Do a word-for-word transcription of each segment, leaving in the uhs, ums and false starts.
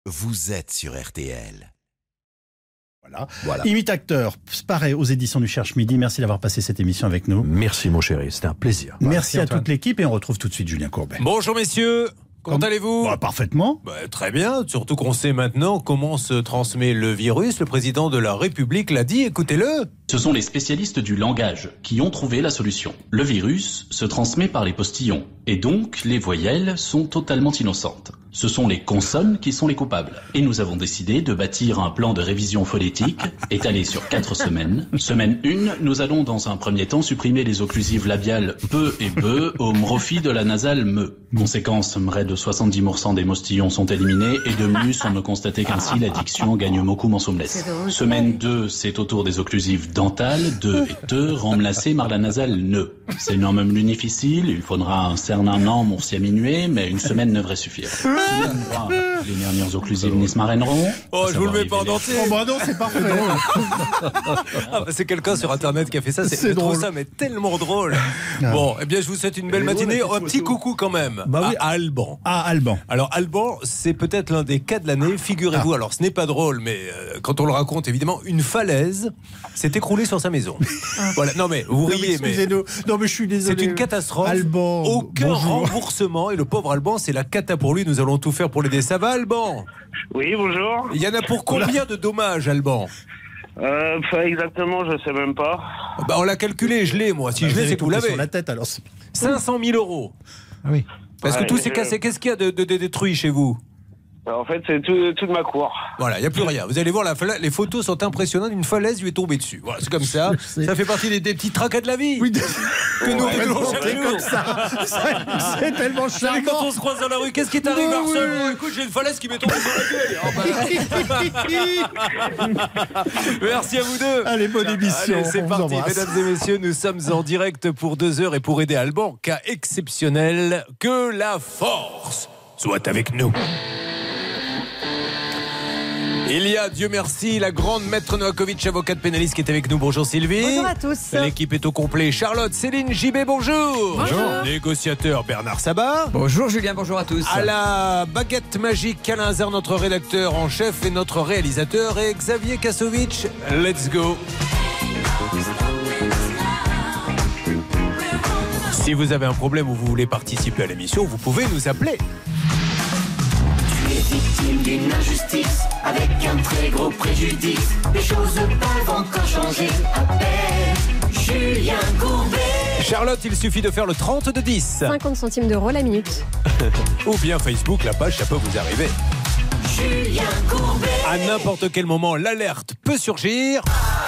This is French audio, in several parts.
vous êtes sur R T L. Voilà. Voilà. Imitateur, pareil aux éditions du Cherche Midi. Merci d'avoir passé cette émission avec nous. Merci mon chéri, c'était un plaisir. Merci, Merci à Antoine. toute l'équipe et on retrouve tout de suite Julien Courbet. Bonjour messieurs, comment Comme- allez-vous? Bah, parfaitement. Bah, très bien, surtout qu'on sait maintenant comment se transmet le virus. Le président de la République l'a dit, écoutez-le. Ce sont les spécialistes du langage qui ont trouvé la solution. Le virus se transmet par les postillons, et donc les voyelles sont totalement innocentes. Ce sont les consonnes qui sont les coupables. Et nous avons décidé de bâtir un plan de révision phonétique étalé sur quatre semaines. Semaine un, nous allons dans un premier temps supprimer les occlusives labiales peu et be au profit de la nasale me. Conséquence, près de soixante-dix pour cent des postillons sont éliminés et de plus, on ne constatait qu'ainsi la diction gagne beaucoup mon somnolesse. Semaine deux, c'est au tour des occlusives dentales, de et te, remplacées par la nasale ne. C'est énormément difficile, il faudra un certain nombre pour s'y aminuer, mais une semaine devrait suffire. Semaine trois, les dernières occlusives n'y se marraineront. Oh, je vous le mets pas en Arriver entier. Oh bah non, c'est parfait. Ah, bah, c'est quelqu'un sur internet qui a fait ça, c'est, C'est je trouve drôle. ça mais tellement drôle. Ah. Bon, eh bien je vous souhaite une belle matinée. Un petit coucou quand même Bah oui. à Alban. Ah, Alban. Alors Alban, c'est peut-être l'un des cas de l'année. Figurez-vous, Ah. alors ce n'est pas drôle, mais euh, quand on le raconte, évidemment, une falaise s'est écroulée sur sa maison. Voilà. Non mais vous Non, mais riez, mais excusez-nous. Non, mais je suis désolé. c'est une catastrophe. Alban. Aucun bonjour. remboursement et le pauvre Alban, c'est la cata pour lui. Nous allons tout faire pour l'aider. Ça va, Alban? Oui, bonjour. Il y en a pour combien de dommages, Alban? Euh, pas exactement, je sais même pas. Bah, on l'a calculé, je l'ai moi. Si Bah, je vous l'ai, avez c'est que vous tombé l'avez. sur la tête alors. c'est- cinq cent mille euros. Ah oui. Parce que Ouais, tout s'est je- cassé. Qu'est-ce qu'il y a de, de- de détruit chez vous? En fait, c'est tout, toute ma cour. Voilà, il n'y a plus rien. Vous allez voir, la fala- les photos sont impressionnantes. Une falaise lui est tombée dessus. Voilà, c'est comme ça. Je sais. Ça fait partie des, des petits tracas de la vie. Oui, que nous réglons chaque c'est jour. comme ça. C'est- C'est tellement Vous savez, quand charmant. on se croise dans la rue, qu'est-ce qui t'arrive, Oui, Marcel? oui. Oh, écoute, j'ai une falaise qui m'est tombée sur la gueule. Oh, bah. Merci à vous deux. Allez, bonne émission. Allez, c'est On vous parti, embrasse. mesdames et messieurs, nous sommes en direct pour deux heures et pour aider Alban, cas exceptionnel, que la force soit avec nous. Il y a, Dieu merci, la grande maître Novakovic, avocate pénaliste qui est avec nous. Bonjour Sylvie. Bonjour à tous. L'équipe est au complet. Charlotte, Céline, J B, bonjour. Bonjour. Négociateur Bernard Sabat. Bonjour Julien, bonjour à tous. À la baguette magique, Alain Hazard, notre rédacteur en chef et notre réalisateur, et Xavier Kasovic. Let's go. Si vous avez un problème ou vous voulez participer à l'émission, vous pouvez nous appeler. Tu es victime d'une injustice avec un très gros préjudice. Les choses peuvent encore changer. Appelle Julien Courbet. Charlotte, il suffit de faire le trente de dix. cinquante centimes d'euros la minute. Ou bien Facebook, la page, ça peut vous arriver. Julien Courbet. À n'importe quel moment, l'alerte peut surgir.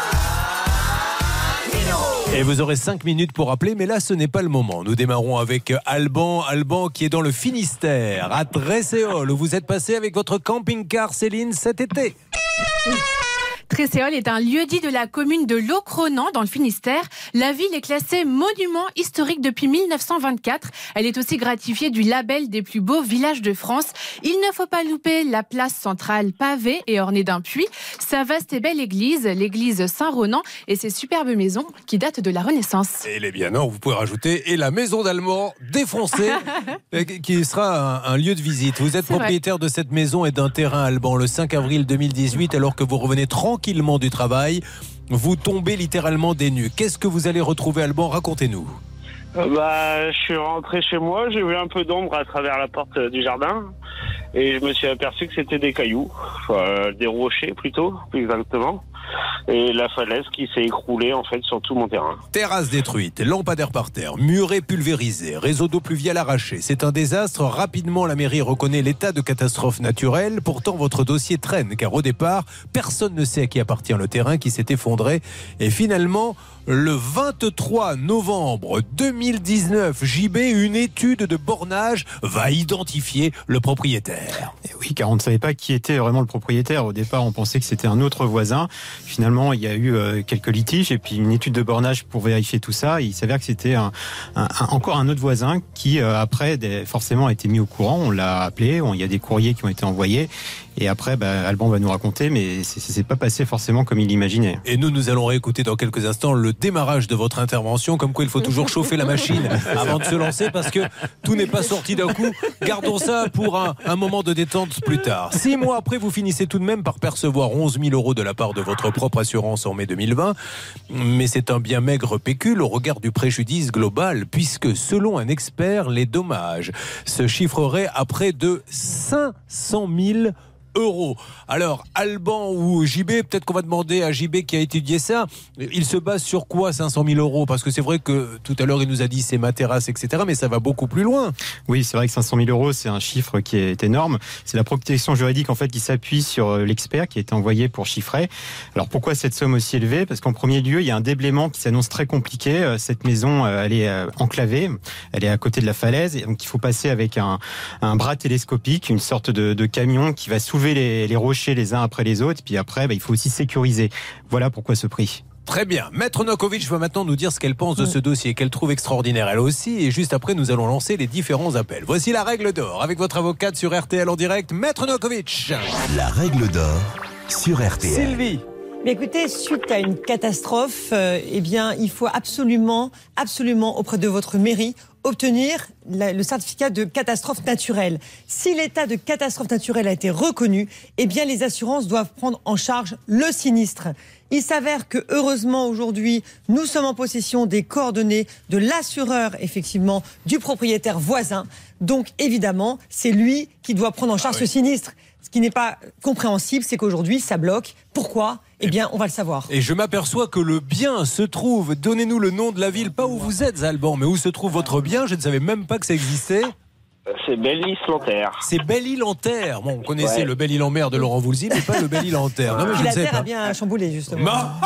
Et vous aurez cinq minutes pour appeler, mais là, ce n'est pas le moment. Nous démarrons avec Alban. Alban qui est dans le Finistère, à Tresséol, où vous êtes passé avec votre camping-car, Céline, cet été. Tresséol est un lieu-dit de la commune de Locronan dans le Finistère. La ville est classée monument historique depuis mille neuf cent vingt-quatre. Elle est aussi gratifiée du label des plus beaux villages de France. Il ne faut pas louper la place centrale pavée et ornée d'un puits, sa vaste et belle église, l'église Saint-Ronan et ses superbes maisons qui datent de la Renaissance. Et les bien non, vous pouvez rajouter et la maison d'Allemand défoncée, qui sera un, un lieu de visite. Vous êtes C'est propriétaire de cette maison et d'un terrain Alban le cinq avril deux mille dix-huit, alors que vous revenez tranquillement du travail, vous tombez littéralement des nues. Qu'est-ce que vous allez retrouver, Alban? Racontez-nous. Euh, bah, je suis rentré chez moi, j'ai vu un peu d'ombre à travers la porte euh, du jardin et je me suis aperçu que c'était des cailloux, euh, des rochers plutôt, plus exactement, et la falaise qui s'est écroulée en fait sur tout mon terrain. Terrasse détruite, lampadaires par terre, murets pulvérisés, réseau d'eau pluviale arraché. C'est un désastre. Rapidement, la mairie reconnaît l'état de catastrophe naturelle. Pourtant, votre dossier traîne, car au départ, personne ne sait à qui appartient le terrain qui s'est effondré. Et finalement, le vingt-trois novembre deux mille dix-neuf, J B, une étude de bornage va identifier le propriétaire. Et oui, car on ne savait pas qui était vraiment le propriétaire. Au départ, on pensait que c'était un autre voisin. Finalement, il y a eu euh, quelques litiges et puis une étude de bornage pour vérifier tout ça. Il s'avère que c'était un, un, un, encore un autre voisin qui, euh, après, des, forcément, a été mis au courant. On l'a appelé. On, il y a des courriers qui ont été envoyés. Et après, bah, Alban va nous raconter, mais c'est, c'est pas passé forcément comme il l'imaginait. Et nous, nous allons réécouter dans quelques instants le démarrage de votre intervention, comme quoi il faut toujours chauffer la machine avant de se lancer, parce que tout n'est pas sorti d'un coup. Gardons ça pour un, un moment de détente plus tard. Six mois après, vous finissez tout de même par percevoir onze mille euros de la part de votre propre assurance en mai deux mille vingt. Mais c'est un bien maigre pécule au regard du préjudice global, puisque selon un expert, les dommages se chiffreraient à près de cinq cent mille euros. Alors, Alban ou J B, peut-être qu'on va demander à J B qui a étudié ça, il se base sur quoi cinq cent mille euros? Parce que c'est vrai que tout à l'heure il nous a dit c'est ma terrasse, et cetera. Mais ça va beaucoup plus loin. Oui, c'est vrai que cinq cent mille euros, c'est un chiffre qui est énorme. C'est la protection juridique en fait qui s'appuie sur l'expert qui a été envoyé pour chiffrer. Alors pourquoi cette somme aussi élevée? Parce qu'en premier lieu, il y a un déblaiement qui s'annonce très compliqué. Cette maison, elle est enclavée, elle est à côté de la falaise, et donc il faut passer avec un, un bras télescopique, une sorte de, de camion qui va soulever Les, les rochers les uns après les autres, puis après bah, il faut aussi sécuriser. Voilà pourquoi ce prix. Très bien. Maître Novakovic va maintenant nous dire ce qu'elle pense de ce dossier, qu'elle trouve extraordinaire elle aussi, et juste après nous allons lancer les différents appels. Voici la règle d'or avec votre avocate sur R T L en direct, Maître Novakovic. La règle d'or sur R T L. Sylvie. Mais écoutez, suite à une catastrophe, euh, eh bien, il faut absolument, absolument auprès de votre mairie obtenir la, le certificat de catastrophe naturelle. Si l'état de catastrophe naturelle a été reconnu, eh bien, les assurances doivent prendre en charge le sinistre. Il s'avère que, heureusement, aujourd'hui, nous sommes en possession des coordonnées de l'assureur, effectivement, du propriétaire voisin. Donc, évidemment, c'est lui qui doit prendre en charge ah oui. ce sinistre. Ce qui n'est pas compréhensible, c'est qu'aujourd'hui, ça bloque. Pourquoi ? Eh bien, on va le savoir. Et je m'aperçois que le bien se trouve, donnez-nous le nom de la ville, pas où vous êtes, Alban, mais où se trouve votre bien. Je ne savais même pas que ça existait. C'est Belle-Île-en-Terre. C'est Belle-Île-en-Terre. Bon, on connaissait ouais. le Belle-Île-en-Mer de Laurent Voulzy, mais pas le Belle-Île-en-Terre. Non, mais je la ne sais terre pas. a bien chamboulé, justement.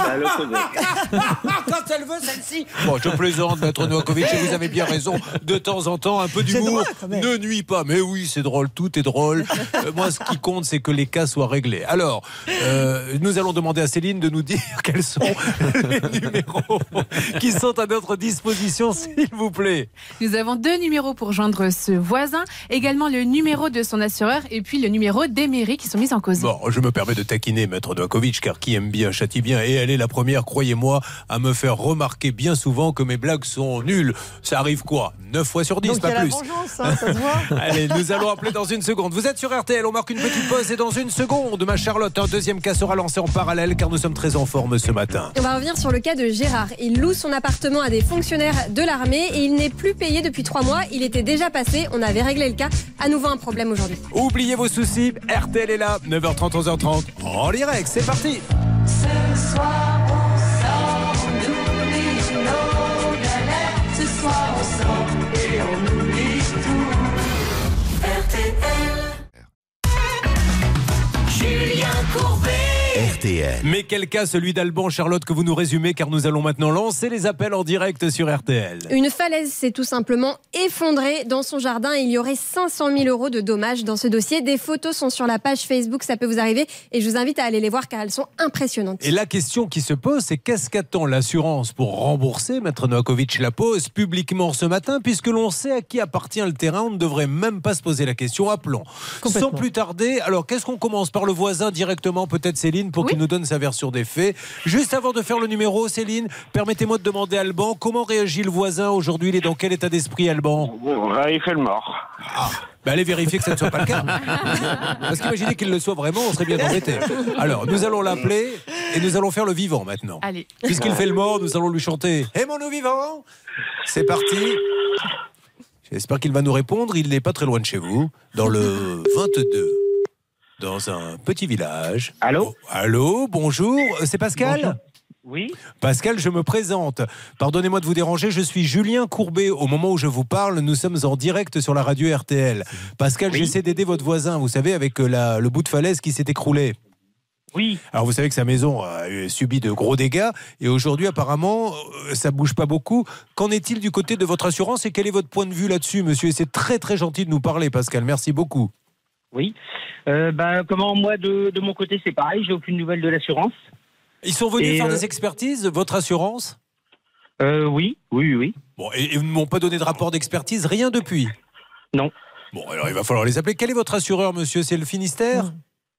Quand elle veut, celle-ci. Bon, je plaisante, Maître Novakovic, et vous avez bien raison. De temps en temps, un peu d'humour ne nuit pas. Mais oui, c'est drôle, tout est drôle. Euh, moi, ce qui compte, c'est que les cas soient réglés. Alors, euh, nous allons demander à Céline de nous dire quels sont les numéros qui sont à notre disposition, s'il vous plaît. Nous avons deux numéros pour joindre ce voisin, également le numéro de son assureur et puis le numéro des mairies qui sont mises en cause. Bon, je me permets de taquiner Maître Novakovic, car qui aime bien châtie bien, et elle est la première, croyez-moi, à me faire remarquer bien souvent que mes blagues sont nulles. Ça arrive quoi ? neuf fois sur dix, donc pas plus. Donc il y a la vengeance, hein, ça se voit. Allez, nous allons appeler dans une seconde. Vous êtes sur R T L, on marque une petite pause et dans une seconde, ma Charlotte, un deuxième cas sera lancé en parallèle car nous sommes très en forme ce matin. On va revenir sur le cas de Gérard. Il loue son appartement à des fonctionnaires de l'armée et il n'est plus payé depuis trois mois. Il était déjà passé, on avait réglé le cas. À nouveau un problème aujourd'hui. Oubliez vos soucis, R T L est là, neuf heures trente, onze heures trente, en direct, c'est parti. Ce soir on sort, on oublie nos galères. Ce soir on sort et on oublie tout. R T L. Julien Courbet. R T L. Mais quel cas, celui d'Alban, Charlotte, que vous nous résumez, car nous allons maintenant lancer les appels en direct sur R T L. Une falaise s'est tout simplement effondrée dans son jardin. Il y aurait cinq cent mille euros de dommages dans ce dossier. Des photos sont sur la page Facebook, ça peut vous arriver. Et je vous invite à aller les voir car elles sont impressionnantes. Et la question qui se pose, c'est qu'est-ce qu'attend l'assurance pour rembourser? Maître Novakovic la pose publiquement ce matin, puisque l'on sait à qui appartient le terrain. On ne devrait même pas se poser la question. Appelons. Sans plus tarder, alors qu'est-ce qu'on commence par le voisin directement, peut-être Céline, pour oui. qu'il nous donne sa version des faits. Juste avant de faire le numéro, Céline, permettez-moi de demander à Alban, comment réagit le voisin aujourd'hui? Il est dans quel état d'esprit, Alban? Il fait le mort. Ah, ben allez vérifier que ça ne soit pas le cas. Parce qu'imaginez qu'il le soit vraiment, on serait bien embêtés. Alors, nous allons l'appeler et nous allons faire le vivant maintenant. Allez. Puisqu'il fait le mort, nous allons lui chanter « Aimons-nous vivants !» C'est parti. J'espère qu'il va nous répondre. Il n'est pas très loin de chez vous, dans le vingt-deux. Dans un petit village. Allô ? Oh, allô, bonjour, c'est Pascal ? Bonjour. Oui. Pascal, je me présente. Pardonnez-moi de vous déranger, je suis Julien Courbet. Au moment où je vous parle, nous sommes en direct sur la radio R T L. Pascal, oui. J'essaie d'aider votre voisin, vous savez, avec la, le bout de falaise qui s'est écroulé. Oui. Alors vous savez que sa maison a subi de gros dégâts et aujourd'hui apparemment ça bouge pas beaucoup. Qu'en est-il du côté de votre assurance et quel est votre point de vue là-dessus, monsieur? Et c'est très très gentil de nous parler, Pascal. Merci beaucoup. Oui. Euh, bah, comment moi de, de mon côté c'est pareil, j'ai aucune nouvelle de l'assurance. Ils sont venus et faire euh... des expertises, votre assurance? euh, Oui, oui, oui. Bon, et, et ils ne m'ont pas donné de rapport d'expertise, rien depuis? Non. Bon, alors il va falloir les appeler. Quel est votre assureur, monsieur? C'est le Finistère?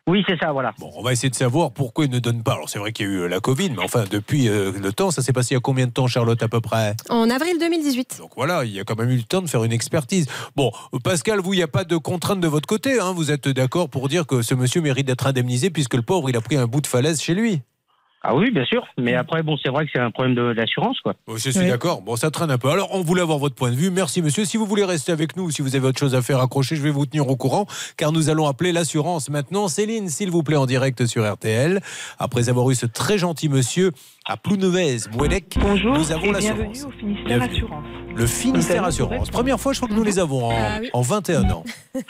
Oui, c'est ça, voilà. Bon, on va essayer de savoir pourquoi il ne donne pas. Alors, c'est vrai qu'il y a eu la Covid, mais enfin, depuis euh, le temps, ça s'est passé il y a combien de temps, Charlotte, à peu près? En avril deux mille dix-huit. Donc voilà, il y a quand même eu le temps de faire une expertise. Bon, Pascal, vous, il n'y a pas de contrainte de votre côté, hein. Vous êtes d'accord pour dire que ce monsieur mérite d'être indemnisé puisque le pauvre, il a pris un bout de falaise chez lui? Ah oui, bien sûr. Mais après, bon, c'est vrai que c'est un problème de, d'assurance, quoi. Oh, je suis oui. d'accord. Bon, ça traîne un peu. Alors, on voulait avoir votre point de vue. Merci, monsieur. Si vous voulez rester avec nous, si vous avez autre chose à faire, accrochez, je vais vous tenir au courant, car nous allons appeler l'assurance maintenant. Céline, s'il vous plaît, en direct sur R T L. Après avoir eu ce très gentil monsieur à Plounevez, Bouélec, bonjour, nous avons et l'assurance. bienvenue au Finistère Bienvenue. Assurance. Le Finistère Assurance. Première fois, je crois que nous les avons en, Ah oui. en vingt et un ans.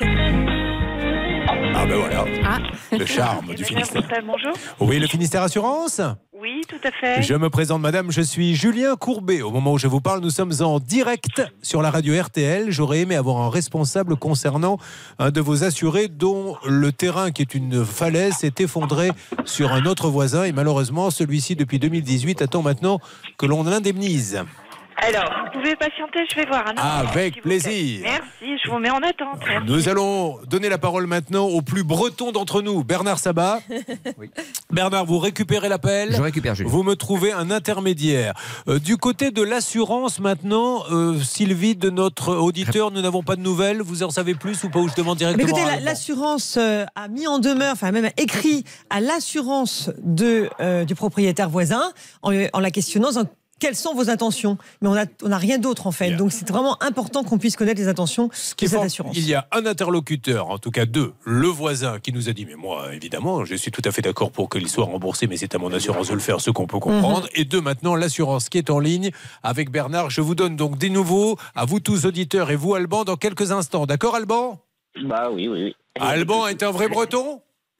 Ah ben voilà, Ah. le charme du Finistère. Bonjour. Oui, le Finistère Assurance. Oui, tout à fait. Je me présente, madame, je suis Julien Courbet. Au moment où je vous parle, nous sommes en direct sur la radio R T L. J'aurais aimé avoir un responsable concernant un de vos assurés dont le terrain, qui est une falaise, s'est effondré sur un autre voisin. Et malheureusement, celui-ci, depuis deux mille dix-huit, attend maintenant que l'on l'indemnise. Alors, vous pouvez patienter, je vais voir. Un instant, Avec s'il vous plaît. plaisir. Merci, je vous mets en attente. Merci. Nous allons donner la parole maintenant au plus breton d'entre nous, Bernard Sabat. Oui. Bernard, vous récupérez l'appel. Je récupère, Julien. Vous me trouvez un intermédiaire. Euh, du côté de l'assurance maintenant, euh, Sylvie, de notre auditeur, nous n'avons pas de nouvelles. Vous en savez plus ou pas, ou je demande Mais directement écoutez, à la- Alban. l'assurance euh, a mis en demeure, enfin même écrit à l'assurance de, euh, du propriétaire voisin en, en la questionnant. en- Quelles sont vos intentions? Mais on n'a on a rien d'autre en fait. Bien. Donc c'est vraiment important qu'on puisse connaître les intentions de Qui cette fort- assurance. Il y a un interlocuteur, en tout cas deux, le voisin qui nous a dit, mais moi évidemment je suis tout à fait d'accord pour qu'il soit remboursé, mais c'est à mon assurance de le faire, ce qu'on peut comprendre. Mhm. Et deux, maintenant l'assurance qui est en ligne avec Bernard. Je vous donne donc des nouveaux à vous tous auditeurs et vous Alban dans quelques instants. D'accord Alban? Bah oui, oui, oui. Alban est un vrai breton?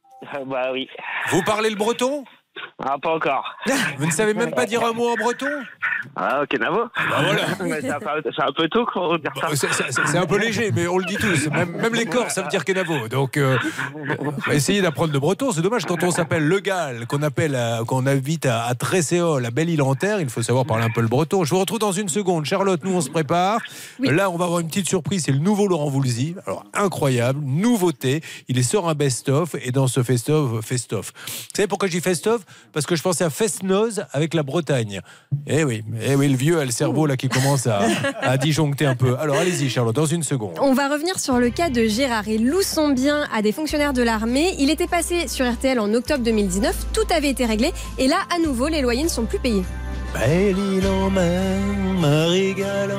Bah oui. Vous parlez le breton? Ah, pas encore. Vous ne savez même pas dire un mot en breton? Ah, ok, Navo. Bah voilà. Mais c'est un, peu- c'est un peu tôt pour dire ça. Bah, c'est- c'est c'est un peu léger, mais on le dit tous. Même, même les Corses savent dire Kenavo. Donc, euh, on va essayer d'apprendre le breton. C'est dommage quand on s'appelle Le Gall, qu'on appelle, à- qu'on invite à, à Tresséol, à Belle-Île-en-Terre. Il faut savoir parler un peu le breton. Je vous retrouve dans une seconde. Charlotte, nous on se prépare. Là, on va avoir une petite surprise. C'est le nouveau Laurent Voulzy. Alors incroyable, nouveauté. Il sort un best-of et dans ce fest-of, fest-of. Vous savez pourquoi je dis fest-of? Parce que je pensais à Fest-Noz avec la Bretagne. Eh oui, eh oui, le vieux a le cerveau là qui commence à, à disjoncter un peu. Alors allez-y Charlotte, dans une seconde. On va revenir sur le cas de Gérard. Il loue son bien à des fonctionnaires de l'armée. Il était passé sur R T L en octobre deux mille dix-neuf. Tout avait été réglé. Et là, à nouveau, les loyers ne sont plus payés. Belle-Île en mer, Marie Galant.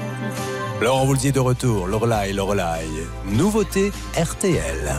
Laurent Voulzy est de retour. Lorelai, Lorelai. Nouveauté R T L.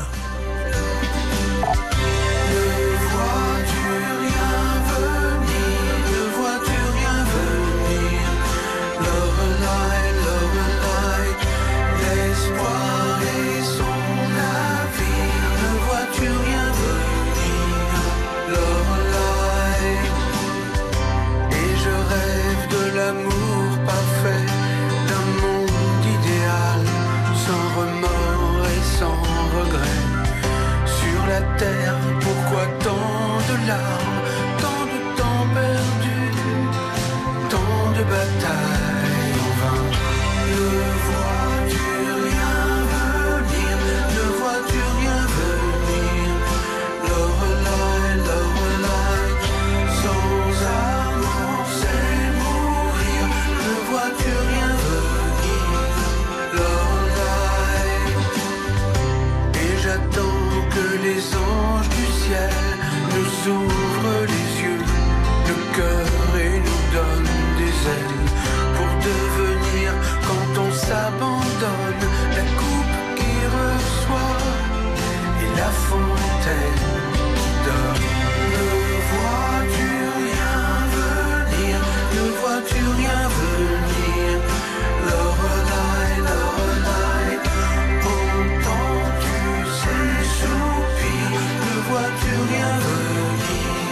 Terre, pourquoi tant de larmes, tant de temps perdu, tant de batailles en vain? Ne vois-tu rien venir? Ne vois-tu rien venir? Lorelai, Lorelai, sans armes, c'est mourir. Ne vois-tu rien venir? Lorelai, et j'attends que les anges du ciel nous ouvrent les yeux, le cœur et nous donnent des ailes pour devenir, quand on s'abandonne, la coupe qui reçoit et la fontaine qui donne. Ne vois-tu rien venir? Ne vois-tu rien venir? Lorelai, Lorelai, entends-tu ces soupirs? Ne vois-tu rien venir?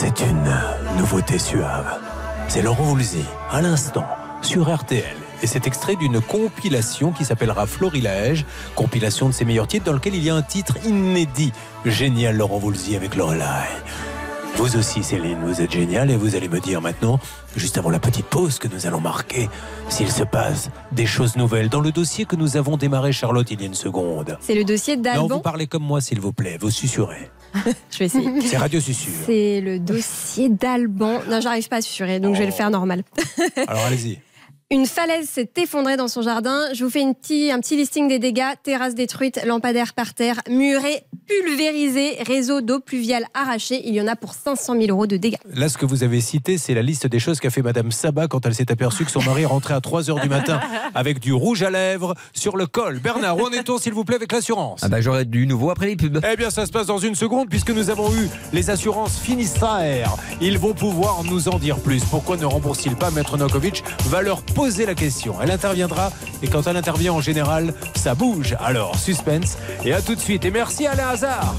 C'est une nouveauté suave. C'est Laurent Voulzy, à l'instant, sur R T L. Et c'est extrait d'une compilation qui s'appellera Florilège, compilation de ses meilleurs titres dans lequel il y a un titre inédit. Génial, Laurent Voulzy avec Lorelai. Vous aussi, Céline, vous êtes génial et vous allez me dire maintenant, juste avant la petite pause que nous allons marquer, s'il se passe des choses nouvelles dans le dossier que nous avons démarré, Charlotte, il y a une seconde. C'est le dossier d'Alban. Non, vous parlez comme moi, s'il vous plaît, vous susurrez. Je vais essayer. C'est Radio Susurre. C'est le dossier d'Alban. Non, j'arrive pas à susurrer, donc oh. je vais le faire normal. Alors allez-y. Une falaise s'est effondrée dans son jardin. Je vous fais une petit, un petit listing des dégâts. Terrasse détruite, lampadaire par terre, murée pulvérisée, réseau d'eau pluviale arraché. Il y en a pour cinq cent mille euros de dégâts. Là, ce que vous avez cité, c'est la liste des choses qu'a fait Madame Sabat quand elle s'est aperçue que son mari rentrait à trois heures du matin avec du rouge à lèvres sur le col. Bernard, où en est-on, s'il vous plaît, avec l'assurance? Ah bah, j'aurai du nouveau après les pubs. Eh bien, ça se passe dans une seconde puisque nous avons eu les assurances Finistère. Ils vont pouvoir nous en dire plus. Pourquoi ne remboursent-ils pas? Maître Novakovic va leur poser la question. Elle interviendra et quand elle intervient en général, ça bouge. Alors, suspense et à tout de suite. Et merci Alain Hazard,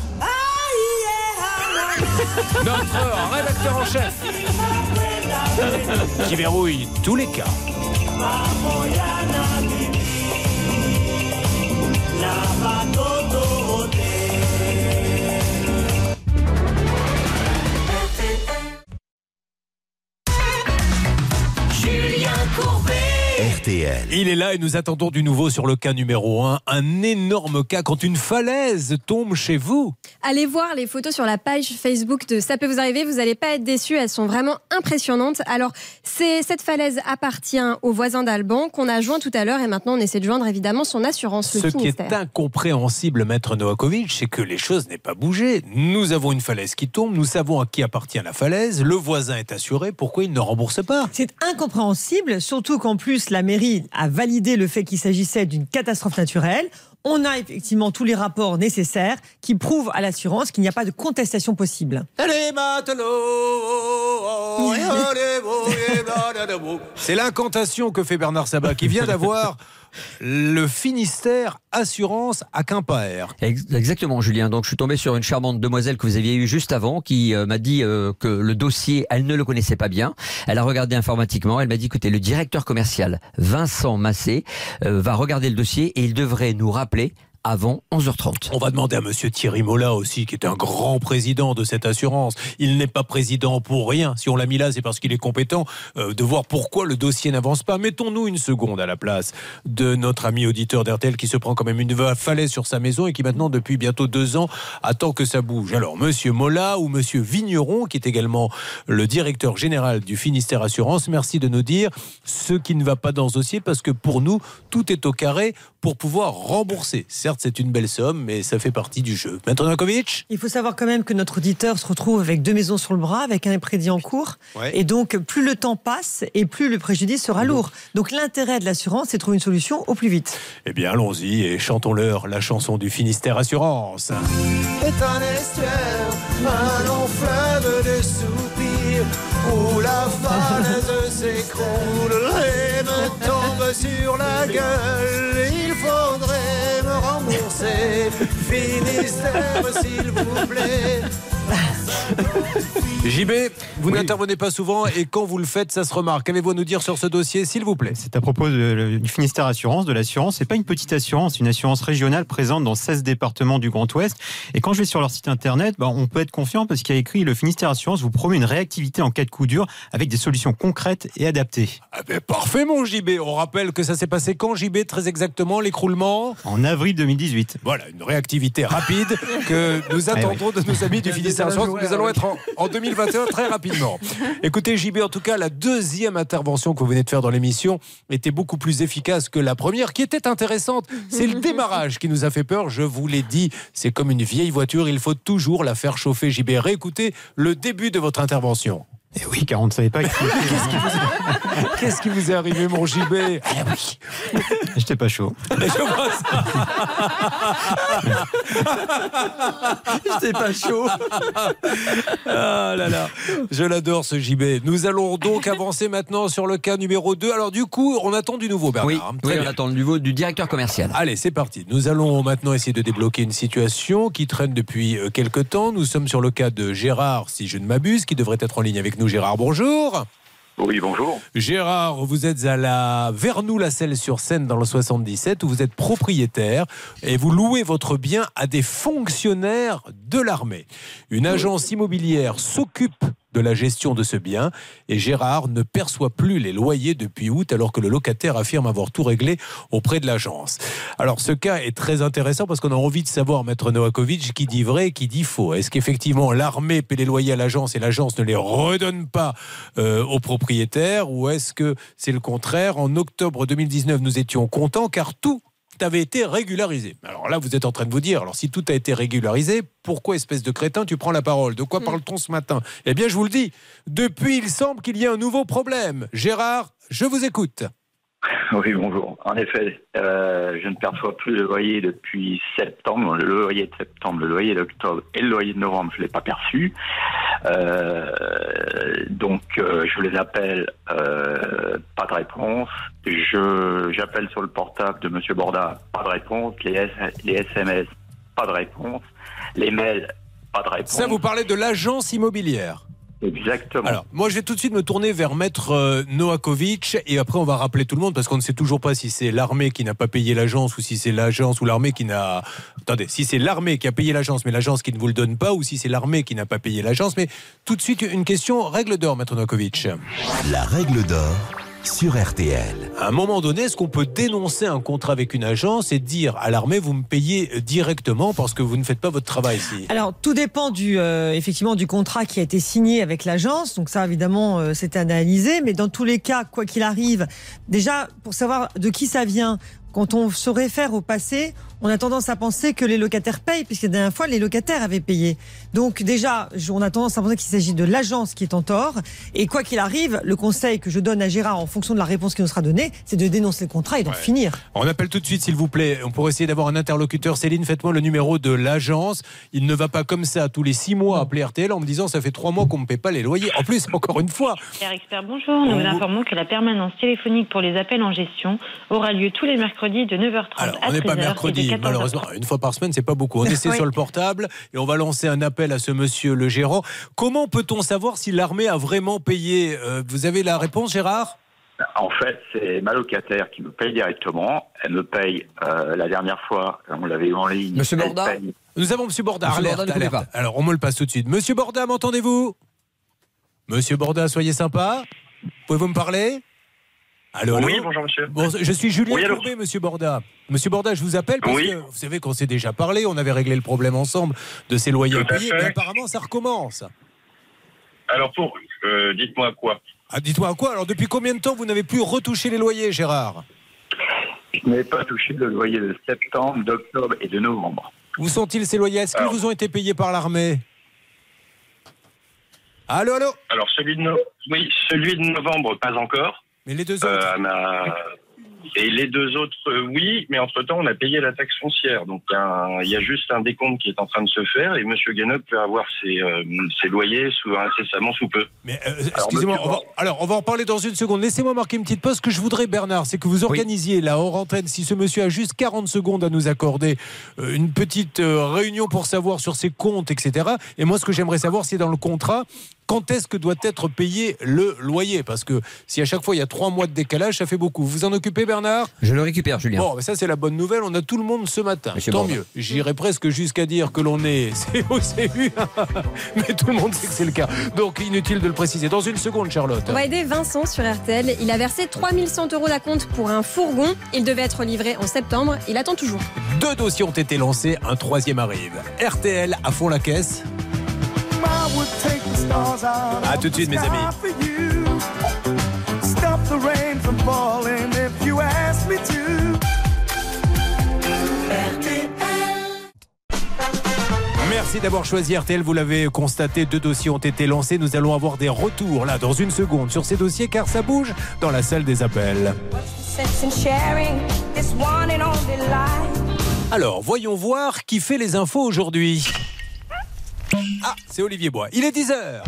notre rédacteur en chef, qui verrouille tous les cas. Julien Courbet. R T L. Il est là et nous attendons du nouveau sur le cas numéro un. Un énorme cas quand une falaise tombe chez vous. Allez voir les photos sur la page Facebook de Ça peut vous arriver. Vous n'allez pas être déçus. Elles sont vraiment impressionnantes. Alors, c'est, cette falaise appartient au voisin d'Alban qu'on a joint tout à l'heure et maintenant on essaie de joindre évidemment son assurance, le Ce Finistère. qui est incompréhensible, Maître Novakovic, c'est que les choses n'aient pas bougé. Nous avons une falaise qui tombe. Nous savons à qui appartient la falaise. Le voisin est assuré. Pourquoi il ne rembourse pas? C'est incompréhensible, surtout qu'en plus la mairie a validé le fait qu'il s'agissait d'une catastrophe naturelle. On a effectivement tous les rapports nécessaires qui prouvent à l'assurance qu'il n'y a pas de contestation possible. C'est l'incantation que fait Bernard Sabat qui vient d'avoir le Finistère Assurance à Quimper. Exactement, Julien. Donc je suis tombé sur une charmante demoiselle que vous aviez eue juste avant qui euh, m'a dit euh, que le dossier, elle ne le connaissait pas bien. Elle a regardé informatiquement. Elle m'a dit, écoutez, le directeur commercial Vincent Massé euh, va regarder le dossier et il devrait nous rappeler avant onze heures trente. On va demander à monsieur Thierry Mola aussi, qui est un grand président de cette assurance. Il n'est pas président pour rien. Si on l'a mis là, c'est parce qu'il est compétent, euh, de voir pourquoi le dossier n'avance pas. Mettons-nous une seconde à la place de notre ami auditeur d'R T L qui se prend quand même une falaise sur sa maison et qui maintenant, depuis bientôt deux ans, attend que ça bouge. Alors, monsieur Mola ou monsieur Vigneron, qui est également le directeur général du Finistère Assurance, merci de nous dire ce qui ne va pas dans ce dossier, parce que pour nous, tout est au carré pour pouvoir rembourser. Certes, c'est une belle somme, mais ça fait partie du jeu. Maître Novakovic ? Il faut savoir quand même que notre auditeur se retrouve avec deux maisons sur le bras, avec un prédit en cours. Ouais. Et donc, plus le temps passe et plus le préjudice sera lourd. Donc, l'intérêt de l'assurance, c'est de trouver une solution au plus vite. Eh bien, allons-y et chantons-leur la chanson du Finistère Assurance. Est un estuaire, un long fleuve de soupirs, où la falaise s'écroule et me tombe sur la gueule. Il faudrait me rembourser, Finistère, s'il vous plaît. J B, vous oui. n'intervenez pas souvent et quand vous le faites, ça se remarque. Qu'avez-vous à nous dire sur ce dossier, s'il vous plaît ? C'est à propos de, du Finistère Assurance, de l'assurance. C'est pas une petite assurance, c'est une assurance régionale présente dans seize départements du Grand Ouest. Et quand je vais sur leur site internet, bah, on peut être confiant parce qu'il y a écrit le Finistère Assurance vous promet une réactivité en cas de coup dur avec des solutions concrètes et adaptées. Ah ben parfait, mon J B. On rappelle que ça s'est passé quand, J B, très exactement, l'écroulement ? En avril deux mille dix-huit. Voilà, une réactivité rapide que nous attendons de nos amis du Finistère Assurance. Nous allons être en, en deux mille vingt et un très rapidement. Écoutez, J B, en tout cas, la deuxième intervention que vous venez de faire dans l'émission était beaucoup plus efficace que la première, qui était intéressante. C'est le démarrage qui nous a fait peur, je vous l'ai dit. C'est comme une vieille voiture, il faut toujours la faire chauffer, J B. Réécoutez le début de votre intervention. Et oui, car on ne savait pas. Qu'est-ce qui vous est... Qu'est-ce qui vous est arrivé, mon J B? Ah oui. J'étais pas chaud. Je vois ça. J'étais pas chaud. Ah là là, je l'adore ce J B. Nous allons donc avancer maintenant sur le cas numéro deux. Alors du coup, on attend du nouveau, Bernard. Oui, Très oui bien. on attend du nouveau du directeur commercial. Allez, c'est parti. Nous allons maintenant essayer de débloquer une situation qui traîne depuis quelque temps. Nous sommes sur le cas de Gérard, si je ne m'abuse, qui devrait être en ligne avec nous. Gérard, bonjour. Oui, bonjour. Gérard, vous êtes à la Vernoux-la-Selle-sur-Seine dans le soixante-dix-sept où vous êtes propriétaire et vous louez votre bien à des fonctionnaires de l'armée. Une agence immobilière s'occupe de la gestion de ce bien et Gérard ne perçoit plus les loyers depuis août alors que le locataire affirme avoir tout réglé auprès de l'agence. Alors ce cas est très intéressant parce qu'on a envie de savoir, Maître Novakovic, qui dit vrai, qui dit faux. Est-ce qu'effectivement l'armée paie les loyers à l'agence et l'agence ne les redonne pas euh, aux propriétaires, ou est-ce que c'est le contraire? En octobre deux mille dix-neuf, nous étions contents car tout avait été régularisé. Alors là, vous êtes en train de vous dire, alors si tout a été régularisé, pourquoi, espèce de crétin, tu prends la parole? De quoi mmh. parle-t-on ce matin? Eh bien, je vous le dis, depuis, il semble qu'il y ait un nouveau problème. Gérard, je vous écoute. Oui, bonjour. En effet, euh, je ne perçois plus le loyer depuis septembre. Le loyer de septembre, le loyer d'octobre et le loyer de novembre, je ne l'ai pas perçu. Euh, donc, euh, je les appelle, euh, pas de réponse. Je, j'appelle sur le portable de Monsieur Borda, pas de réponse. Les, S, les S M S, pas de réponse. Les mails, pas de réponse. Ça, vous parlez de l'agence immobilière? Exactement. Alors, moi, je vais tout de suite me tourner vers Maître euh, Novakovic et après, on va rappeler tout le monde parce qu'on ne sait toujours pas si c'est l'armée qui n'a pas payé l'agence ou si c'est l'agence ou l'armée qui n'a... Attendez, si c'est l'armée qui a payé l'agence mais l'agence qui ne vous le donne pas, ou si c'est l'armée qui n'a pas payé l'agence. Mais tout de suite, une question, règle d'or, Maître Novakovic. La règle d'or sur R T L. À un moment donné, est-ce qu'on peut dénoncer un contrat avec une agence et dire à l'armée, vous me payez directement parce que vous ne faites pas votre travail ici? Alors, tout dépend du, euh, effectivement, du contrat qui a été signé avec l'agence. Donc ça, évidemment, euh, c'est analysé. Mais dans tous les cas, quoi qu'il arrive, déjà, pour savoir de qui ça vient, quand on se réfère au passé, on a tendance à penser que les locataires payent, puisque la dernière fois, les locataires avaient payé. Donc déjà, on a tendance à penser qu'il s'agit de l'agence qui est en tort. Et quoi qu'il arrive, le conseil que je donne à Gérard, en fonction de la réponse qui nous sera donnée, c'est de dénoncer le contrat et d'en ouais. finir. On appelle tout de suite, s'il vous plaît. On pourrait essayer d'avoir un interlocuteur. Céline, faites-moi le numéro de l'agence. Il ne va pas comme ça, tous les six mois, appeler R T L en me disant, ça fait trois mois qu'on ne me paie pas les loyers. En plus, encore une fois. Expert, bonjour. Nous vous informons que la permanence téléphonique pour les appels en gestion aura lieu tous les mercredis de neuf heures trente Alors, à on n'est pas treize heures mercredi, malheureusement. Une fois par semaine, c'est pas beaucoup. On essaie oui. sur le portable et on va lancer un appel à ce monsieur le gérant. Comment peut-on savoir si l'armée a vraiment payé? euh, Vous avez la réponse, Gérard? En fait, c'est ma locataire qui me paye directement. Elle me paye euh, la dernière fois, on l'avait eu en ligne. Monsieur Borda paye... Nous avons Monsieur Borda. Monsieur alerte, Borda alerte. pas. Alors, on me le passe tout de suite. Monsieur Borda, m'entendez-vous? Monsieur Borda, soyez sympa. Pouvez-vous me parler? Allô, allô. Oui, bonjour monsieur. Bon, je suis Julien oui, Courbet, monsieur Borda. Monsieur Borda, je vous appelle parce oui. que vous savez qu'on s'est déjà parlé, on avait réglé le problème ensemble de ces loyers Tout à impayés, fait. mais apparemment ça recommence. Alors pour, euh, dites-moi quoi Ah, dites-moi à quoi? Alors depuis combien de temps vous n'avez plus retouché les loyers, Gérard? Je n'ai pas touché le loyer de septembre, d'octobre et de novembre. Où sont-ils ces loyers? Est-ce qu'ils vous ont été payés par l'armée? Allô, allô? Alors celui de, no... oui, celui de novembre, pas encore. Mais les deux autres euh, ma... Et les deux autres, euh, oui, mais entre-temps, on a payé la taxe foncière. Donc, un... il y a juste un décompte qui est en train de se faire et M. Guénot peut avoir ses, euh, ses loyers sous, incessamment sous peu. Mais euh, excusez-moi, alors, on va... alors on va en parler dans une seconde. Laissez-moi marquer une petite pause. Ce que je voudrais, Bernard, c'est que vous organisiez, oui. là, hors antenne, si ce monsieur a juste quarante secondes à nous accorder, euh, une petite euh, réunion pour savoir sur ses comptes, et cetera. Et moi, ce que j'aimerais savoir, c'est dans le contrat, quand est-ce que doit être payé le loyer? Parce que si à chaque fois il y a trois mois de décalage, ça fait beaucoup. Vous vous en occupez, Bernard? Je le récupère, Julien. Bon, mais ça c'est la bonne nouvelle. On a tout le monde ce matin. Monsieur Tant Borda. mieux. J'irais presque jusqu'à dire que l'on est C O C U, mais tout le monde sait que c'est le cas. Donc inutile de le préciser. Dans une seconde, Charlotte. On va aider Vincent sur R T L. Il a versé trois mille cent euros d'acompte pour un fourgon. Il devait être livré en septembre. Il attend toujours. Deux dossiers ont été lancés. Un troisième arrive. R T L à fond la caisse. A tout de suite, mes amis. Merci d'avoir choisi R T L. Vous l'avez constaté, deux dossiers ont été lancés. Nous allons avoir des retours là dans une seconde sur ces dossiers car ça bouge dans la salle des appels. Alors, voyons voir qui fait les infos aujourd'hui. Ah, c'est Olivier Bois. Il est dix heures.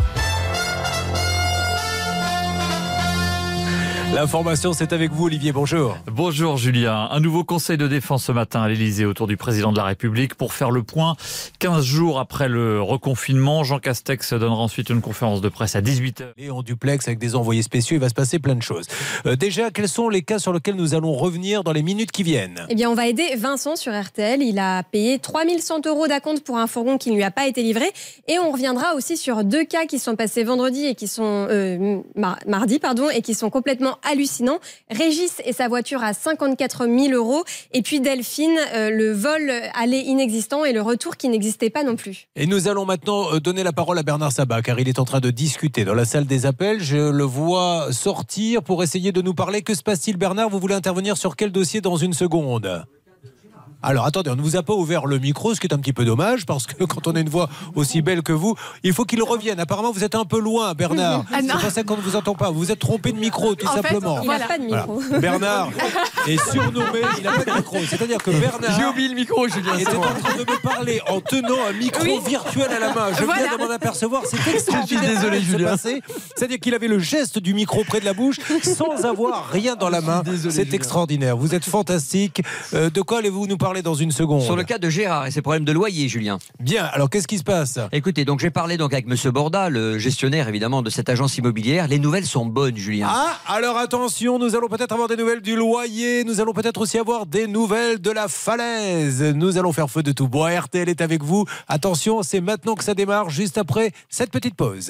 L'information, c'est avec vous, Olivier. Bonjour. Bonjour, Julien. Un nouveau conseil de défense ce matin à l'Élysée autour du président de la République pour faire le point. quinze jours après le reconfinement, Jean Castex donnera ensuite une conférence de presse à dix-huit heures. Et en duplex avec des envoyés spéciaux, il va se passer plein de choses. Euh, déjà, quels sont les cas sur lesquels nous allons revenir dans les minutes qui viennent ? Eh bien, on va aider Vincent sur R T L. Il a payé trois mille cent euros d'acompte pour un fourgon qui ne lui a pas été livré. Et on reviendra aussi sur deux cas qui sont passés vendredi et qui sont euh, mar- mardi, pardon, et qui sont complètement hallucinant. Régis et sa voiture à cinquante-quatre mille euros. Et puis Delphine, euh, le vol aller inexistant et le retour qui n'existait pas non plus. Et nous allons maintenant donner la parole à Bernard Sabat, car il est en train de discuter dans la salle des appels. Je le vois sortir pour essayer de nous parler. Que se passe-t-il, Bernard ? Vous voulez intervenir sur quel dossier dans une seconde ? Alors attendez, on ne vous a pas ouvert le micro, ce qui est un petit peu dommage, parce que quand on a une voix aussi belle que vous, il faut qu'il revienne. Apparemment, vous êtes un peu loin, Bernard. Ah, c'est pas ça qu'on ne vous entend pas. Vous vous êtes trompé de micro, tout en simplement. Fait, il n'a pas de micro. Voilà. Bernard est surnommé, il n'a pas de micro. C'est-à-dire que Bernard... J'ai oublié le micro, Julien. était en train de me parler en tenant un micro oui. virtuel à la main. Je voilà. viens de m'en apercevoir. C'est extraordinaire. Je suis désolé, Julien. C'est-à-dire qu'il avait le geste du micro près de la bouche sans avoir rien dans la main. Désolé, c'est Julien. Extraordinaire. Vous êtes fantastique. Euh, de quoi allez-vous nous parler dans une seconde ? Sur le cas de Gérard et ses problèmes de loyer, Julien. Bien, alors qu'est-ce qui se passe ? Écoutez, donc j'ai parlé donc avec Monsieur Borda, le gestionnaire évidemment de cette agence immobilière. Les nouvelles sont bonnes, Julien. Ah, alors attention, nous allons peut-être avoir des nouvelles du loyer, nous allons peut-être aussi avoir des nouvelles de la falaise. Nous allons faire feu de tout bois. R T L est avec vous. Attention, c'est maintenant que ça démarre, juste après cette petite pause.